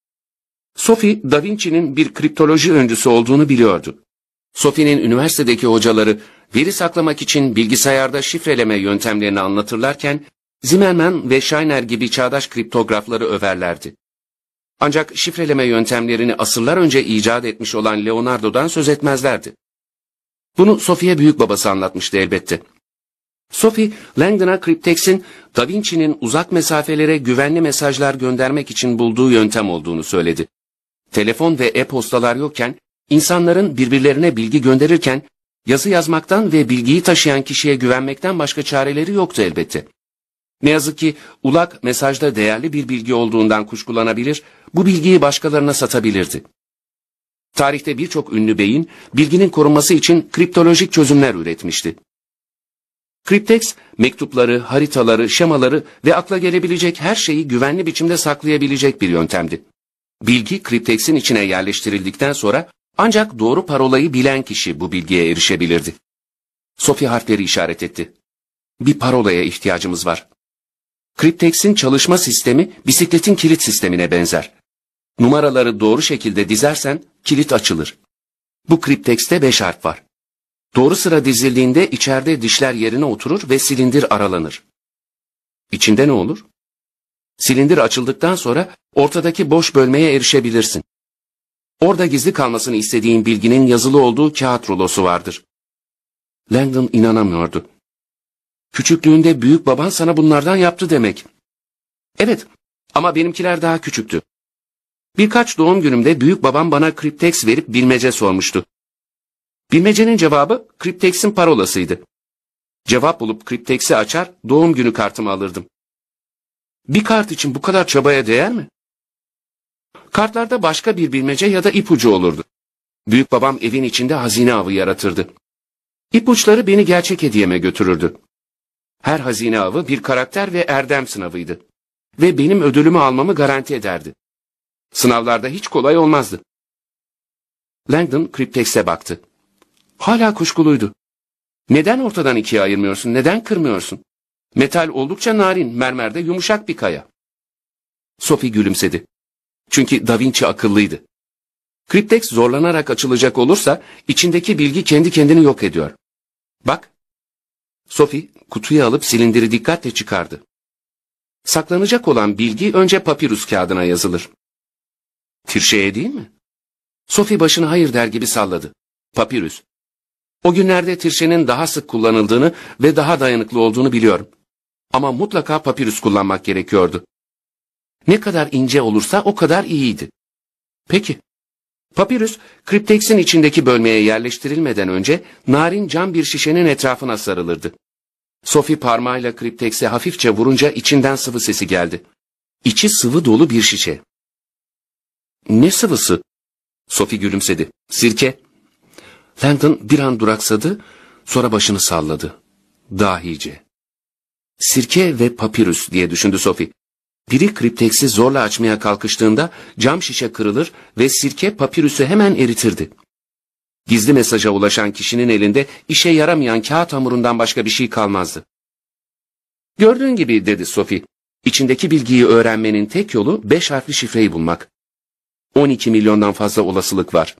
Sophie, Da Vinci'nin bir kriptoloji öncüsü olduğunu biliyordu. Sophie'nin üniversitedeki hocaları veri saklamak için bilgisayarda şifreleme yöntemlerini anlatırlarken, Zimmermann ve Scheiner gibi çağdaş kriptografları överlerdi. Ancak şifreleme yöntemlerini asırlar önce icat etmiş olan Leonardo'dan söz etmezlerdi. Bunu Sophie'ye büyük babası anlatmıştı elbette. Sophie, Langdon'a Cryptex'in Da Vinci'nin uzak mesafelere güvenli mesajlar göndermek için bulduğu yöntem olduğunu söyledi. Telefon ve e-postalar yokken, insanların birbirlerine bilgi gönderirken, yazı yazmaktan ve bilgiyi taşıyan kişiye güvenmekten başka çareleri yoktu elbette. Ne yazık ki ulak mesajda değerli bir bilgi olduğundan kuşkulanabilir, bu bilgiyi başkalarına satabilirdi. Tarihte birçok ünlü beyin, bilginin korunması için kriptolojik çözümler üretmişti. Cryptex, mektupları, haritaları, şemaları ve akla gelebilecek her şeyi güvenli biçimde saklayabilecek bir yöntemdi. Bilgi Cryptex'in içine yerleştirildikten sonra ancak doğru parolayı bilen kişi bu bilgiye erişebilirdi. Sophie harfleri işaret etti. Bir parolaya ihtiyacımız var. Cryptex'in çalışma sistemi bisikletin kilit sistemine benzer. Numaraları doğru şekilde dizersen kilit açılır. Bu Cryptex'te 5 harf var. Doğru sıra dizildiğinde içeride dişler yerine oturur ve silindir aralanır. İçinde ne olur? Silindir açıldıktan sonra ortadaki boş bölmeye erişebilirsin. Orada gizli kalmasını istediğin bilginin yazılı olduğu kağıt rulosu vardır. Langdon inanamıyordu. Küçüklüğünde büyük baban sana bunlardan yaptı demek. Evet, ama benimkiler daha küçüktü. Birkaç doğum günümde büyük babam bana Cryptex verip bilmece sormuştu. Bilmecenin cevabı Cryptex'in parolasıydı. Cevap bulup Cryptex'i açar, doğum günü kartımı alırdım. Bir kart için bu kadar çabaya değer mi? Kartlarda başka bir bilmece ya da ipucu olurdu. Büyük babam evin içinde hazine avı yaratırdı. İpuçları beni gerçek hediyeme götürürdü. Her hazine avı bir karakter ve erdem sınavıydı. Ve benim ödülümü almamı garanti ederdi. Sınavlarda hiç kolay olmazdı. Langdon Cryptex'e baktı. Hala kuşkuluydu. Neden ortadan ikiye ayırmıyorsun, neden kırmıyorsun? Metal oldukça narin, mermerde yumuşak bir kaya. Sophie gülümsedi. Çünkü Da Vinci akıllıydı. Kripteks zorlanarak açılacak olursa içindeki bilgi kendi kendini yok ediyor. Bak. Sophie kutuyu alıp silindiri dikkatle çıkardı. Saklanacak olan bilgi önce papirüs kağıdına yazılır. Tirşeye değil mi? Sophie başını hayır der gibi salladı. Papirüs. O günlerde tirşenin daha sık kullanıldığını ve daha dayanıklı olduğunu biliyorum. Ama mutlaka papirüs kullanmak gerekiyordu. Ne kadar ince olursa o kadar iyiydi. Peki. Papirüs, kripteksin içindeki bölmeye yerleştirilmeden önce narin cam bir şişenin etrafına sarılırdı. Sophie parmağıyla kriptekse hafifçe vurunca içinden sıvı sesi geldi. İçi sıvı dolu bir şişe. Ne sıvısı? Sophie gülümsedi. Sirke. Langdon bir an duraksadı, sonra başını salladı. Dahice. Sirke ve papirüs diye düşündü Sophie. Biri kripteksi zorla açmaya kalkıştığında cam şişe kırılır ve sirke papirüsü hemen eritirdi. Gizli mesaja ulaşan kişinin elinde işe yaramayan kağıt hamurundan başka bir şey kalmazdı. Gördüğün gibi dedi Sophie, içindeki bilgiyi öğrenmenin tek yolu 5 harfli şifreyi bulmak. 12 milyondan fazla olasılık var.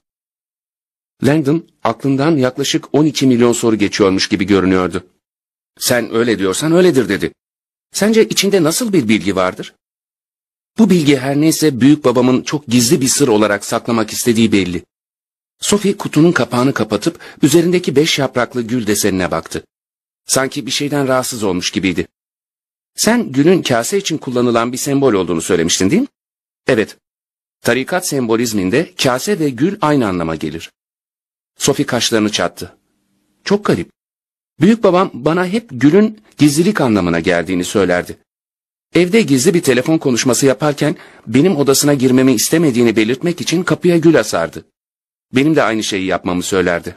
Langdon aklından yaklaşık 12 milyon soru geçiyormuş gibi görünüyordu. Sen öyle diyorsan öyledir dedi. Sence içinde nasıl bir bilgi vardır? Bu bilgi her neyse büyük babamın çok gizli bir sır olarak saklamak istediği belli. Sophie kutunun kapağını kapatıp üzerindeki 5 yapraklı gül desenine baktı. Sanki bir şeyden rahatsız olmuş gibiydi. Sen gülün kase için kullanılan bir sembol olduğunu söylemiştin değil mi? Evet. Tarikat sembolizminde kase ve gül aynı anlama gelir. Sophie kaşlarını çattı. Çok garip. Büyük babam bana hep gülün gizlilik anlamına geldiğini söylerdi. Evde gizli bir telefon konuşması yaparken benim odasına girmemi istemediğini belirtmek için kapıya gül asardı. Benim de aynı şeyi yapmamı söylerdi.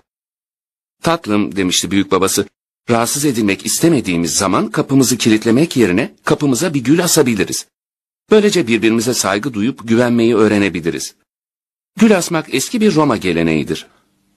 Tatlım demişti büyük babası, rahatsız edilmek istemediğimiz zaman kapımızı kilitlemek yerine kapımıza bir gül asabiliriz. Böylece birbirimize saygı duyup güvenmeyi öğrenebiliriz. Gül asmak eski bir Roma geleneğidir.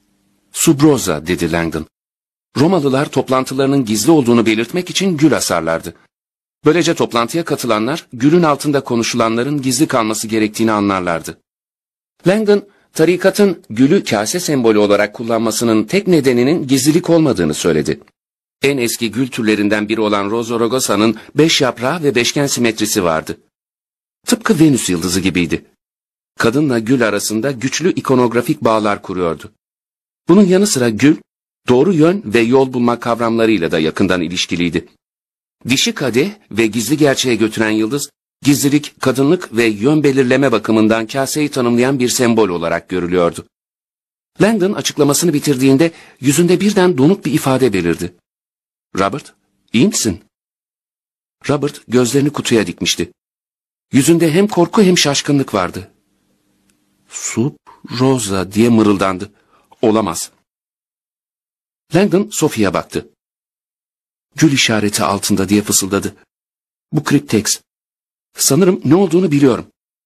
Subroza dedi Langdon. Romalılar toplantılarının gizli olduğunu belirtmek için gül asarlardı. Böylece toplantıya katılanlar gülün altında konuşulanların gizli kalması gerektiğini anlarlardı. Langdon, tarikatın gülü kase sembolü olarak kullanmasının tek nedeninin gizlilik olmadığını söyledi. En eski gül türlerinden biri olan Rozorogosa'nın 5 yaprağı ve beşgen simetrisi vardı. Tıpkı Venüs yıldızı gibiydi. Kadınla gül arasında güçlü ikonografik bağlar kuruyordu. Bunun yanı sıra gül, doğru yön ve yol bulma kavramlarıyla da yakından ilişkiliydi. Dişi kadeh ve gizli gerçeğe götüren yıldız, gizlilik, kadınlık ve yön belirleme bakımından kaseyi tanımlayan bir sembol olarak görülüyordu. Langdon açıklamasını bitirdiğinde yüzünde birden donuk bir ifade belirdi. Robert, iyi misin? Robert gözlerini kutuya dikmişti. Yüzünde hem korku hem şaşkınlık vardı. Sub Rosa diye mırıldandı. Olamaz. Langdon Sophie'ye baktı. Gül işareti altında diye fısıldadı. Bu kripteks. Sanırım ne olduğunu biliyorum.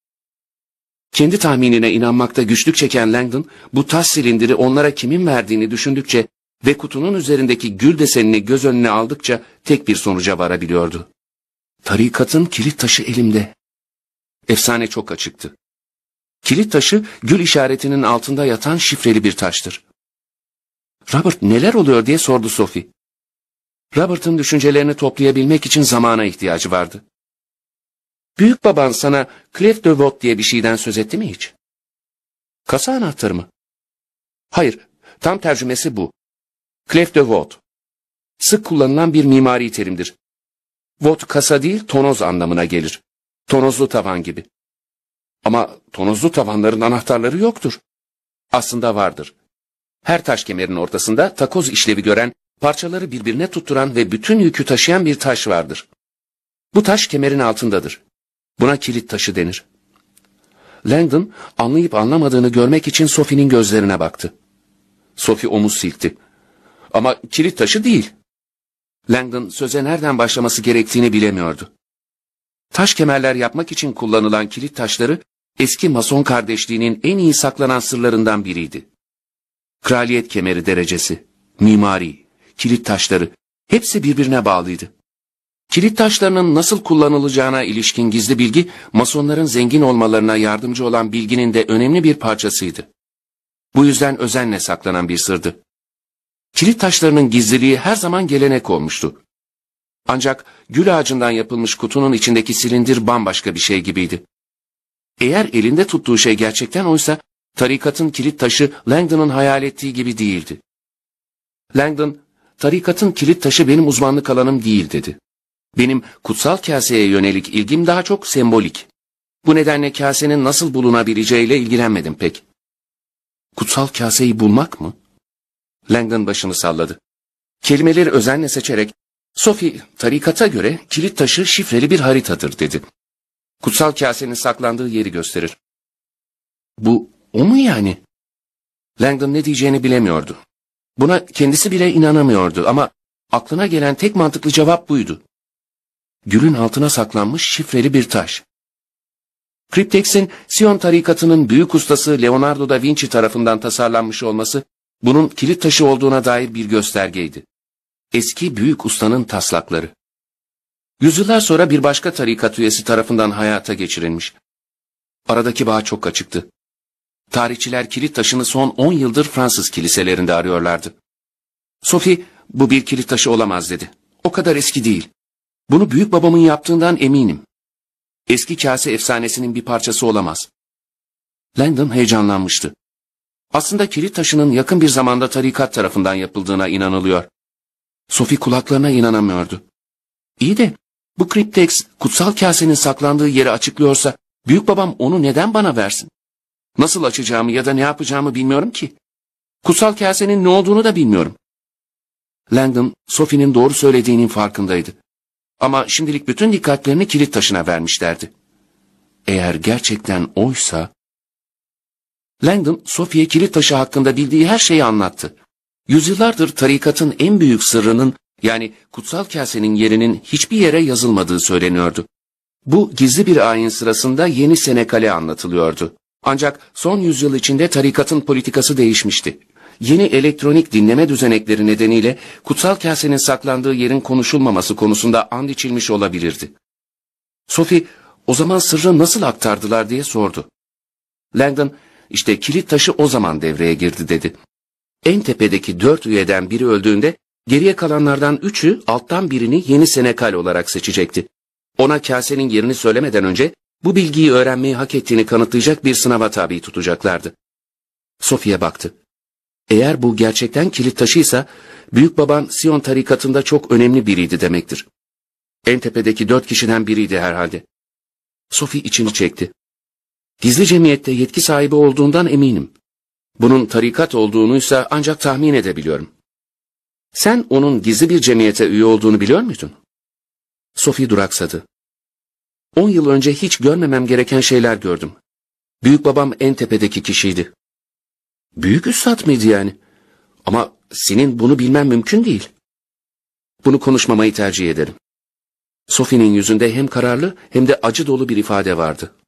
Kendi tahminine inanmakta güçlük çeken Langdon, bu taş silindiri onlara kimin verdiğini düşündükçe ve kutunun üzerindeki gül desenini göz önüne aldıkça tek bir sonuca varabiliyordu. Tarikatın kilit taşı elimde. Efsane çok açıktı. Kilit taşı gül işaretinin altında yatan şifreli bir taştır. Robert neler oluyor diye sordu Sophie. Robert'ın düşüncelerini toplayabilmek için zamana ihtiyacı vardı. Büyük baban sana Clef de Vote diye bir şeyden söz etti mi hiç? Kasa anahtarı mı? Hayır, tam tercümesi bu. Clef de Vote. Sık kullanılan bir mimari terimdir. Vote kasa değil, tonoz anlamına gelir. Tonozlu tavan gibi. Ama tonozlu tavanların anahtarları yoktur. Aslında vardır. Her taş kemerin ortasında takoz işlevi gören, parçaları birbirine tutturan ve bütün yükü taşıyan bir taş vardır. Bu taş kemerin altındadır. Buna kilit taşı denir. Langdon anlayıp anlamadığını görmek için Sophie'nin gözlerine baktı. Sophie omuz silkti. Ama kilit taşı değil. Langdon söze nereden başlaması gerektiğini bilemiyordu. Taş kemerler yapmak için kullanılan kilit taşları eski Mason kardeşliğinin en iyi saklanan sırlarından biriydi. Kraliyet kemeri derecesi, mimari, kilit taşları hepsi birbirine bağlıydı. Kilit taşlarının nasıl kullanılacağına ilişkin gizli bilgi, masonların zengin olmalarına yardımcı olan bilginin de önemli bir parçasıydı. Bu yüzden özenle saklanan bir sırdı. Kilit taşlarının gizliliği her zaman gelenek olmuştu. Ancak gül ağacından yapılmış kutunun içindeki silindir bambaşka bir şey gibiydi. Eğer elinde tuttuğu şey gerçekten oysa, tarikatın kilit taşı Langdon'un hayal ettiği gibi değildi. Langdon, tarikatın kilit taşı benim uzmanlık alanım değil dedi. Benim kutsal kaseye yönelik ilgim daha çok sembolik. Bu nedenle kasenin nasıl bulunabileceğiyle ilgilenmedim pek. Kutsal kaseyi bulmak mı? Langdon başını salladı. Kelimeleri özenle seçerek, Sophie, tarikata göre kilit taşı şifreli bir haritadır dedi. Kutsal kasenin saklandığı yeri gösterir. Bu o mu yani? Langdon ne diyeceğini bilemiyordu. Buna kendisi bile inanamıyordu ama aklına gelen tek mantıklı cevap buydu. Gülün altına saklanmış şifreli bir taş. Kriptex'in Sion tarikatının büyük ustası Leonardo da Vinci tarafından tasarlanmış olması bunun kilit taşı olduğuna dair bir göstergeydi. Eski büyük ustanın taslakları. Yüzyıllar sonra bir başka tarikat üyesi tarafından hayata geçirilmiş. Aradaki bağ çok açıktı. Tarihçiler kilit taşını son 10 yıldır Fransız kiliselerinde arıyorlardı. Sophie, bu bir kilit taşı olamaz dedi. O kadar eski değil. Bunu büyük babamın yaptığından eminim. Eski kase efsanesinin bir parçası olamaz. Langdon heyecanlanmıştı. Aslında kilit taşının yakın bir zamanda tarikat tarafından yapıldığına inanılıyor. Sophie kulaklarına inanamıyordu. İyi de bu kriptex kutsal kasenin saklandığı yeri açıklıyorsa büyük babam onu neden bana versin? Nasıl açacağımı ya da ne yapacağımı bilmiyorum ki. Kutsal kasenin ne olduğunu da bilmiyorum. Langdon, Sophie'nin doğru söylediğinin farkındaydı. Ama şimdilik bütün dikkatlerini kilit taşına vermişlerdi. Eğer gerçekten oysa... Langdon, Sophie'ye kilit taşı hakkında bildiği her şeyi anlattı. Yüzyıllardır tarikatın en büyük sırrının, yani kutsal kasenin yerinin hiçbir yere yazılmadığı söyleniyordu. Bu gizli bir ayin sırasında Yeni Senekale anlatılıyordu. Ancak son yüzyıl içinde tarikatın politikası değişmişti. Yeni elektronik dinleme düzenekleri nedeniyle kutsal kasenin saklandığı yerin konuşulmaması konusunda and içilmiş olabilirdi. Sophie, o zaman sırrı nasıl aktardılar diye sordu. Langdon, işte kilit taşı o zaman devreye girdi dedi. En tepedeki 4 üyeden biri öldüğünde geriye kalanlardan 3'ü alttan birini Yeni Senekal olarak seçecekti. Ona kasenin yerini söylemeden önce bu bilgiyi öğrenmeyi hak ettiğini kanıtlayacak bir sınava tabi tutacaklardı. Sophie'ye baktı. Eğer bu gerçekten kilit taşıysa, büyük baban Sion tarikatında çok önemli biriydi demektir. En tepedeki 4 kişiden biriydi herhalde. Sophie içini çekti. Gizli cemiyette yetki sahibi olduğundan eminim. Bunun tarikat olduğunuysa ancak tahmin edebiliyorum. Sen onun gizli bir cemiyete üye olduğunu biliyor muydun? Sophie duraksadı. 10 yıl önce hiç görmemem gereken şeyler gördüm. Büyük babam en tepedeki kişiydi. Büyük üstad mıydı yani? Ama senin bunu bilmen mümkün değil. Bunu konuşmamayı tercih ederim. Sophie'nin yüzünde hem kararlı hem de acı dolu bir ifade vardı.